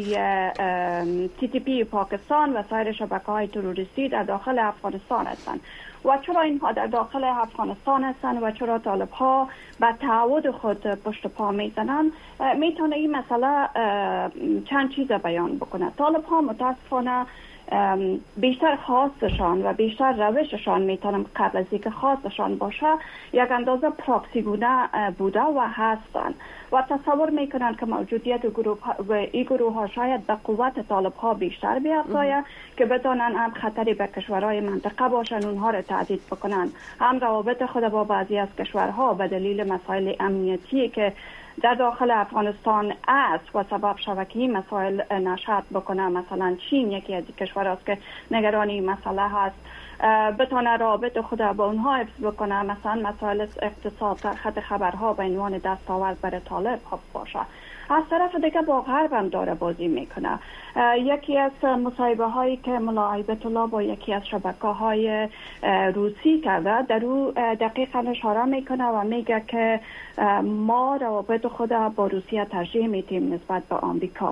تی تی پی پاکستان و سایر شبکه های تروریستی در داخل افغانستان هستند. و چرا اینها در داخل افغانستان هستند و چرا طالب‌ها به تعهد خود پشت پا میزنند، میتونه این مسئله چند چیز بیان بکنه. طالب‌ها متاسفانه بیشتر خواستشان و بیشتر روششان میتونم قبل از اینکه خواستشان باشه یک اندازه پراکسیگونه بوده و هستند و تصور میکنند که موجودیت گروه و این گروه ها شاید به قوت طالب ها بیشتر بیافزاید که بتونن هم خطری به کشورهای منطقه باشن، اونها را تهدید بکنن، هم روابط خود با بعضی از کشورها به دلیل مسائل امنیتی که در داخل افغانستان است و سبب شبکه‌ای مسائل نشاط بکنه. مثلا چین یکی از کشور است که نگران این مسئله هست، بتونه رابط خود با اونها حفظ بکنه، مثلا مسائل اقتصاد، خط خبرها به عنوان دستاورد برای طالب باشه. از طرف دیگه با غرب هم داره بازی میکنه. یکی از مصاحبه هایی که ملا هیبت الله با یکی از شبکه های روسی کرده در او دقیقا اشاره میکنه و میگه که ما روابط خود با روسیه ترجیح میدیم نسبت به آمریکا.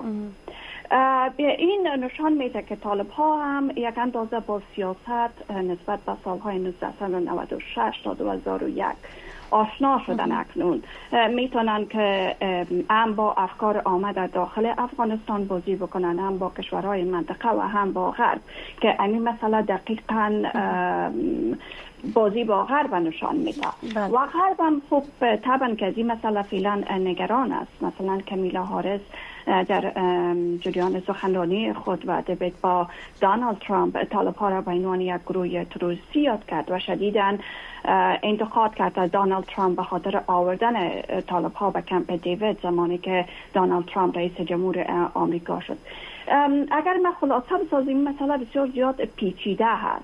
این نشان میده که طالب ها هم یک اندازه با سیاست نسبت به سالهای نوزده نود و شش تا دو هزار و یک آشنا شدن. اکنون میتونن که هم با افکار آمد در داخل افغانستان بازی بکنن، هم با کشورهای منطقه و هم با غرب که این مسئله دقیقاً بازی با غرب نشان میده. و غرب هم خب طبعا که از این مسئله فعلا نگران است. مثلا کمیلا هاریس در جریان سخنرانی خود و دیبیت با دونالد ترامپ طالب‌ها را به عنوان یک گروه تروریستی یاد کرد و شدیداً انتقاد کرد از دونالد ترامپ به خاطر آوردن طالب‌ها به کمپ دیوید زمانی که دونالد ترامپ رئیس جمهور آمریکا شد. اگر من خلاصه بسازم این مسئله بسیار زیاد پیچیده هست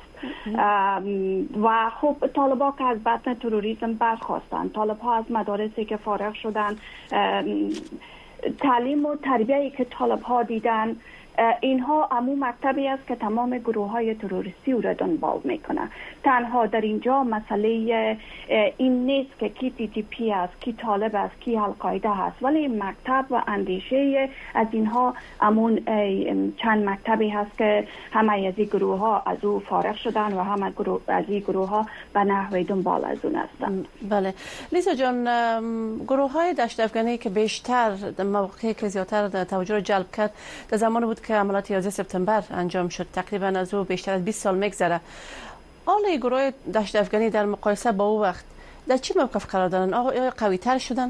و خب طالب‌ها که از بطن تروریسم برخواستن، طالب‌ها از مدارسی که فارغ شدن، تعلیم و تربیه‌ای که طالب‌ها دیدن، اینها عموم مکتبی است که تمام گروه های تروریستی او را دنبال میکنه. تنها در اینجا مسئله این نیست که کی تی تی پی است، کی طالب است، کی القاعده هست، ولی مکتب و اندیشه از اینها همون چند مکتبی هست که همه از این گروه ها از او فارغ شدن و همه از این گروه ها به نحوی دنبال از اون هستند. بله لیزا جان، گروه های دشت افغانی که بیشتر مواقعی که زیادتر توجه رو جلب کرد در زمان بود که عملیات یازده سپتامبر انجام شد، تقریبا از او بیشتر از بیست سال میگذره. حالا گروه دشت افغانی در مقایسه با او وقت در چه موقف قرار دارن؟ آیا قوی تر شدن؟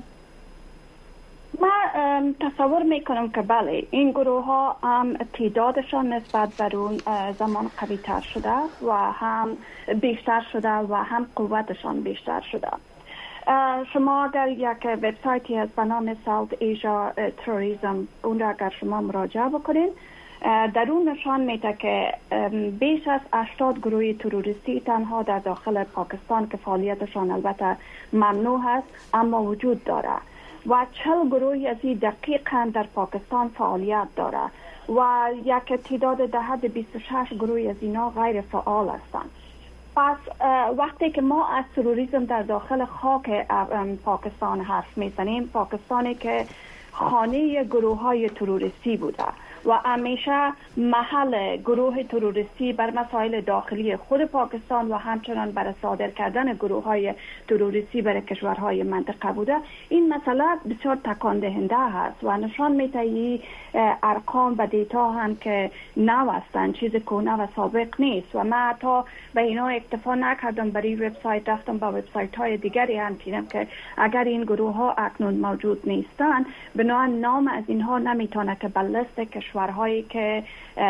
من تصور میکنم که بله، این گروه ها هم تعدادشان نسبت بر اون زمان قوی تر شده و هم بیشتر شده و هم قوتشان بیشتر شده. شما اگر یک وبسایتی از به نام South Asia Terrorism اون را اگر شما مراجعه بکنین، در اون نشان میده که بیش از هشتاد گروه تروریستی تنها در داخل پاکستان که فعالیتشان البته ممنوع هست اما وجود داره و چهل گروهی از این دقیقاً در پاکستان فعالیت داره و یک تعداد ده بیست و شش گروهی از اینا غیر فعال هستند. پس وقتی که ما از تروریسم در داخل خاک پاکستان حرف میزنیم، پاکستانی که خانه گروه های تروریستی بوده و همیشه محل گروه تروریستی بر مسائل داخلی خود پاکستان و همچنان بر صادر کردن گروه های تروریستی برای کشورهای منطقه بوده. این مسئله بسیار تکان دهنده هست و نشان می‌دهد ارقام و دیتا هم که نو هستند، چیز کهنه و سابق نیست و من حتی به اینا اکتفا نکردم، برای وبسایت رفتم با وبسایت های دیگری هم دیدم که اگر این گروه ها اکنون موجود نیستند بنابراین نام از اینها نمیتونه که به لیست کشورهایی که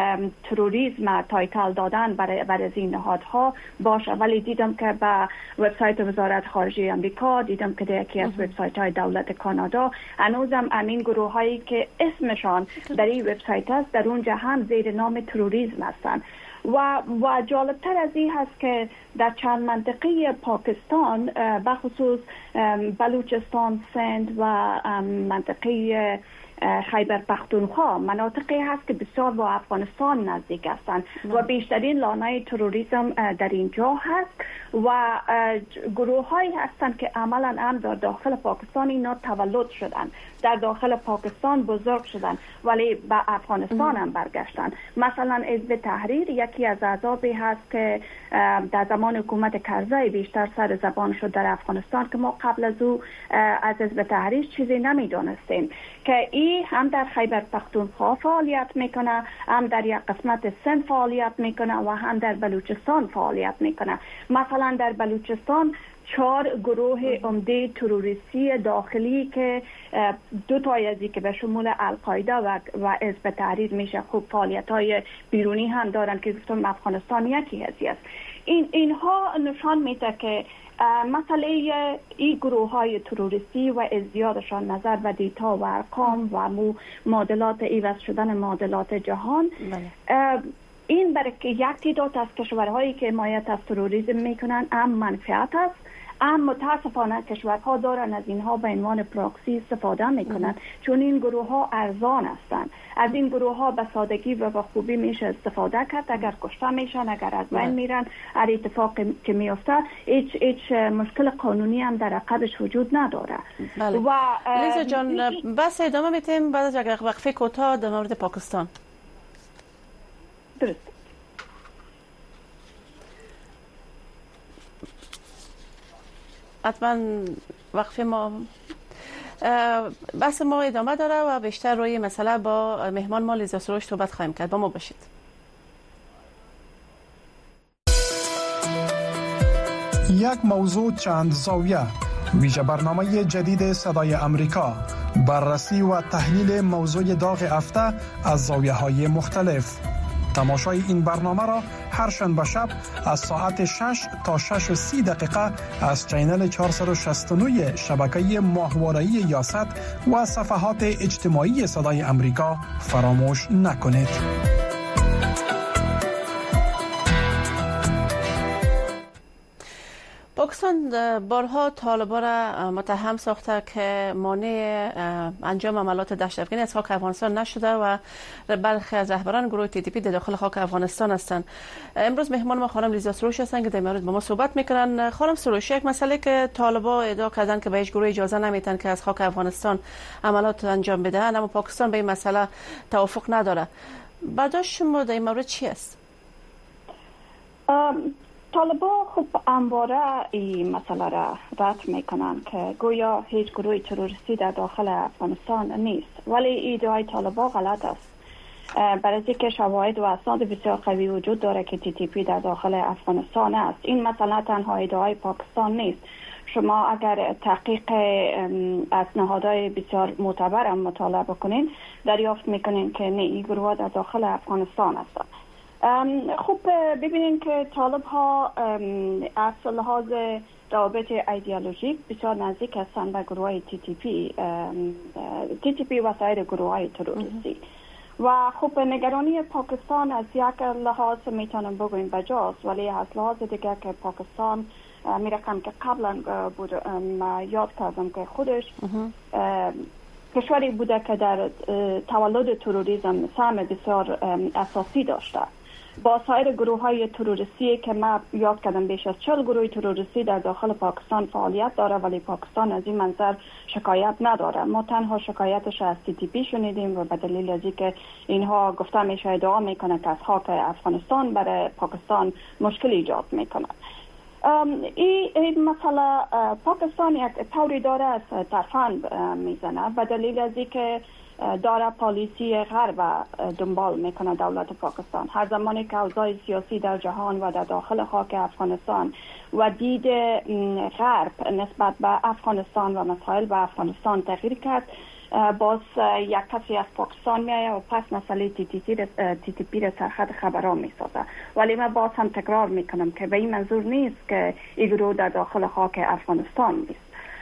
تروریسم تایتل دادن برای برای این نهادها باشه. ولی دیدم که به وبسایت وزارت خارجه آمریکا، دیدم که یکی از وبسایت های دولت کانادا هنوزم همین گروه هایی که اسمشان در این وبسایت است در اونجا هم زیر نام تروریسم هستند. و و جالبتر از این هست که در چند منطقه پاکستان بخصوص بلوچستان، سند و منطقه خیبر پختونخوا مناطقی هست که بسیار با افغانستان نزدیک هستند و بیشترین لانه تروریسم در اینجا هست و گروه هایی هستند که عملا هم در داخل پاکستان اینا تولد شدن، در داخل پاکستان بزرگ شدن ولی به افغانستان هم برگشتن. مثلا حزب تحریر یکی از احزابی هست که در زمان حکومت کرزی بیشتر سر زبان شد در افغانستان که ما قبل از او از حزب تحریر چیزی نمیدونستیم که این هم در خیبر پختونخوا فعالیت میکنه، هم در یک قسمت سند فعالیت میکنه و هم در بلوچستان فعالیت میکنه. مثلا در بلوچستان چهار گروه عمده تروریستی داخلی که دو تای از که به شمول القاعده و و حزب تحریر میشه خوب فعالیت های بیرونی هم دارن که گفتم افغانستان یکی از است. این اینها نشان میده که مسئله این گروه های تروریستی و ازدیادشان نظر و دیتا و ارقام و معادلات عوض شدن معادلات جهان بله. این برای که یک تعداد از کشورهایی که حمایت از تروریسم میکنن هم منفعت است، اما متاسفانه کشورها دارن از اینها به عنوان پراکسی استفاده میکنن چون این گروه ها ارزان هستند. از این گروه ها به سادگی و به خوبی میشه استفاده کرد، اگر کشته میشن، اگر از بین میرن، هر اتفاقی که میفته هیچ هیچ مشکل قانونی هم در عقبش وجود نداره. بله. و لیزا جان بس ادامه میتیم بعد از وقفه کوتاه در مورد پاکستان. درست. حتما وقفه ما بحث ما ادامه داره و بیشتر روی مسئله با مهمان ما لیزا سروش صحبت خواهیم کرد. با ما باشید. یک موضوع چند زاویه، ویژه برنامه جدید صدای امریکا، بررسی و تحلیل موضوع داغ هفته از زاویه های مختلف. تماشای این برنامه را هر شنبه شب از ساعت شش تا شش و سی دقیقه از چینل چهارصد و شصت و نه شبکه ماهواره‌ای یاست و صفحات اجتماعی صدای امریکا فراموش نکنید. پاکستان بارها طالبان را متهم ساخته که مانع انجام عملیات دشت افغانی از خاک افغانستان نشده و برخی از رهبران گروه تی تی پی در داخل خاک افغانستان هستند. امروز مهمان ما خانم لیزا سروش هستند که در مورد با ما صحبت میکنن. خانم سروش، یک مسئله که طالبان ادعا کردن که به هیچ گروه اجازه نمیدن که از خاک افغانستان عملیات انجام بدهند، اما پاکستان به این مسئله توافق نداره. برداشت شما در این مورد چی است؟ طالبان خب همواره این مسئله را رد میکنن که گویا هیچ گروه تروریستی در داخل افغانستان نیست، ولی این ادعای طالبان غلط است. برای اینکه شواهد و اسناد بسیار قوی وجود داره که تی تی پی در داخل افغانستان است. این مسئله تنها ادعای پاکستان نیست. شما اگر تحقیق از نهادهای بسیار معتبر هم مطالعه بکنین دریافت میکنین که نه، این گروه در داخل افغانستان هستند. خوب ببینین که طالب ها از لحاظ روابط ایدئولوژیک بسیار نزدیک هستند به گروه تی تی پی تی تی پی و سایر گروه های تروریستی و خب نگرانی پاکستان از یک لحاظ میتونم بگویم بجاست، ولی از لحاظ دیگه که پاکستان میرکم که قبلا بود یاد کردم که خودش کشوری بوده که در تولد تروریسم سهم بسیار اساسی داشته با سایر گروه های تروریستی که ما یاد کردم بیش از چهل گروه تروریستی در داخل پاکستان فعالیت داره، ولی پاکستان از این منظر شکایت نداره. ما تنها شکایتش از تی تی پی شنیدیم و به دلیل از اینکه اینها گفته میشه ادعا میکنه که از خاک افغانستان برای پاکستان مشکل ایجاد میکنه. این ای مسئله پاکستان یک طوری داره از طرفان میزنه به دلیل از اینکه داره پالیسی غرب دنبال میکنه دولت پاکستان. هر زمانی که اوضاع سیاسی در جهان و در داخل خاک افغانستان و دید غرب نسبت به افغانستان و مسائل به افغانستان تغییر کرد، باز یک کسی از پاکستان میایه و پس مسئله تی تی پی را سرخط خبران میسازه. ولی من باز هم تکرار میکنم که به این منظور نیست که این گروه در داخل خاک افغانستان نیست.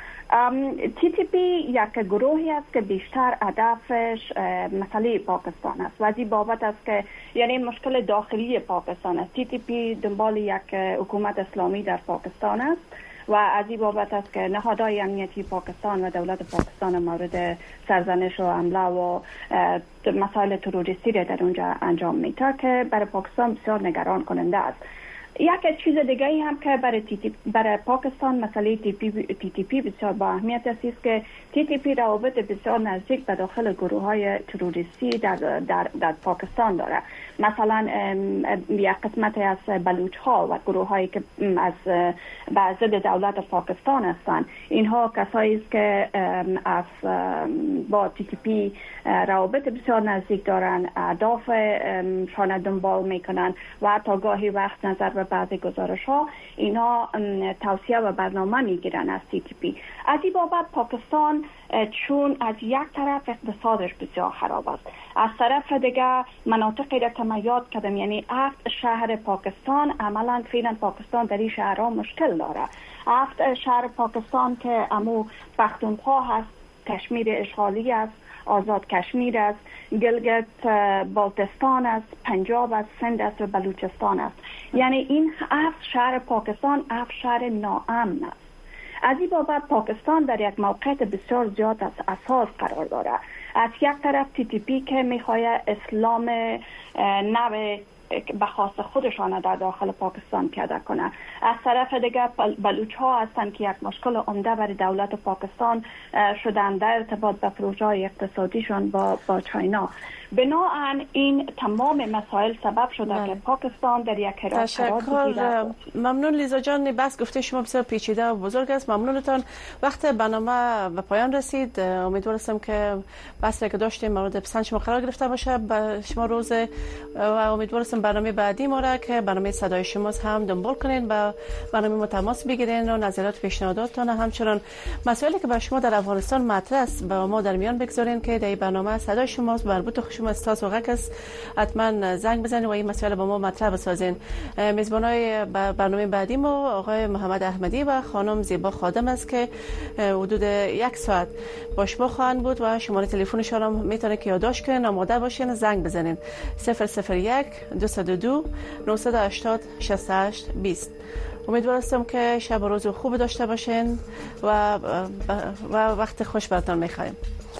تی تی پی یک گروهی است که بیشتر هدفش مسئله پاکستان است و از این بابت است که یعنی مشکل داخلی پاکستان است. تی تی پی دنبال یک حکومت اسلامی در پاکستان است و از این بابت است که نهادهای امنیتی پاکستان و دولت پاکستان مورد سرزنش و حمله و مسائل تروریستی را در اونجا انجام میده که برای پاکستان بسیار نگران کننده است. یک چیز دیگه ای هم که برای, تی تی برای پاکستان مسئله تی تی پی بسیار با اهمیت است که تی تی پی روابط بسیار نزدیک به داخل گروه های تروریستی در, در, در پاکستان داره. مثلا یک قسمت از بلوچ ها و گروه هایی که از ضد دولت پاکستان هستند، اینها کسایی است که از با تی تی پی روابط بسیار نزدیک دارن، اهداف شان دنبال میکنن و حتی گاهی وقت نظر به بعضی گزارش ها اینا توصیه و برنامه میگیرن از تی تی پی. از این بابت پاکستان چون از یک طرف اقتصادش بسیار خراب است، از طرف دیگه مناطقی را که من یاد کردم یعنی هفت شهر پاکستان عملا فعلا پاکستان در این شهرها مشکل داره. هفت شهر پاکستان که امو پختونخوا هست، کشمیر اشغالی است، آزاد کشمیر است، گلگت بالتستان است، پنجاب است، سند است و بلوچستان است. یعنی این هفت شهر پاکستان هفت شهر ناامن است. از این بابت پاکستان در یک موقعیت بسیار زیاد از اساس قرار داره. از یک طرف تی تی پی که میخواد اسلام نو به خاص خودشان در داخل پاکستان پیاده کنه، از طرف دیگه بلوچ ها هستند که یک مشکل عمده برای دولت پاکستان شدن در ارتباط به پروژه اقتصادیشون با با چاینا. بنابراین این تمام مسائل سبب شده بله. که پاکستان در یک تشکر. ممنون لیزا جان، بس گفته شما بسیار پیچیده و بزرگ است. ممنونتان. وقت برنامه به پایان رسید. امیدوارم که بحثی که داشتیم مورد پسند شما قرار گرفته باشه. به شما روز و امیدوارم برنامه بعدی ما را که برنامه صدای شماست هم دنبال کنین، با برنامه ما تماس بگیرین و نظرات و پیشنهاداتتان همچنان مسائلی که به شما در افغانستان مطرح است با ما در میان بگذارین که در برنامه صدای شماست، مربوط به شما استاد و غک است. حتما زنگ بزنید و این مسائل با ما مطرح بسازین. میزبانای برنامه بعدی ما آقای محمد احمدی و خانم زیبا خادم است که حدود یک ساعت با شما خواهند بود و شماره تلفنشان هم میتونه که یادداشت کنین، آماده باشین، زنگ بزنین صفر صفر یک دو دو دو نه هشت شش هشت بیست. امیدوارم که شب و روز خوب داشته باشین و و وقت خوش براتون میخوایم.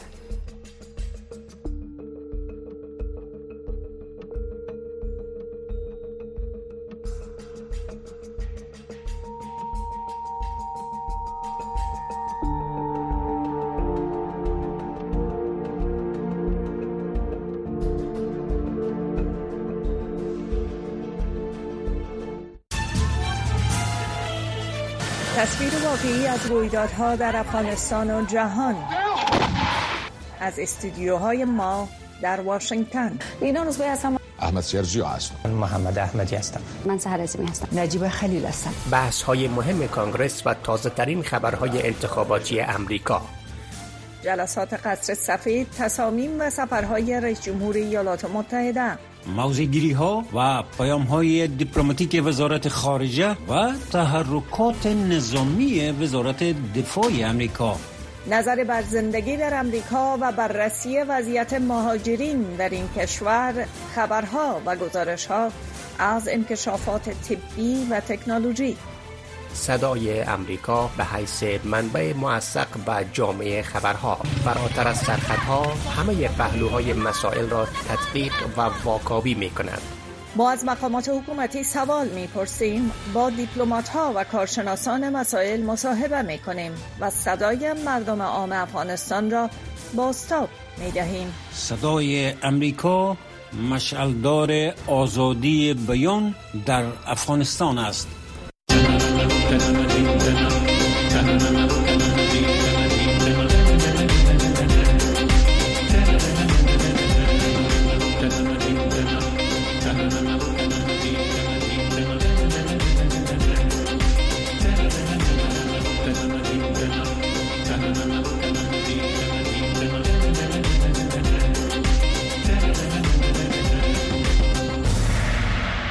تصویر واقعی از رویدادها در افغانستان و جهان از استودیوهای ما در واشنگتن. اینا روزبه هستم. احمد سیرجی هستم. من محمد احمدی هستم. من سحر عظیمی هستم. نجیب خلیل هستم. بحث های مهم کانگرس و تازه ترین خبرهای انتخاباتی امریکا. جلسات قصر سفید، تصامیم و سفرهای رئیس جمهور ایالات متحده. موضع‌گیری ها و پیام های دیپلماتیک وزارت خارجه و تحرکات نظامی وزارت دفاع امریکا. نظر بر زندگی در امریکا و بررسی وضعیت مهاجرین در این کشور، خبرها و گزارش‌ها از انکشافات طبی و تکنولوژی. صدای امریکا به حیث منبع موثق و جامع خبرها، فراتر از سرخطها همه پهلوهای مسائل را تدقیق و واکاوی می کند. ما از مقامات حکومتی سوال می‌پرسیم، با دیپلمات‌ها و کارشناسان مسائل مصاحبه می‌کنیم و صدای مردم عام افغانستان را بازتاب می‌دهیم. صدای امریکا مشعلدار آزادی بیان در افغانستان است.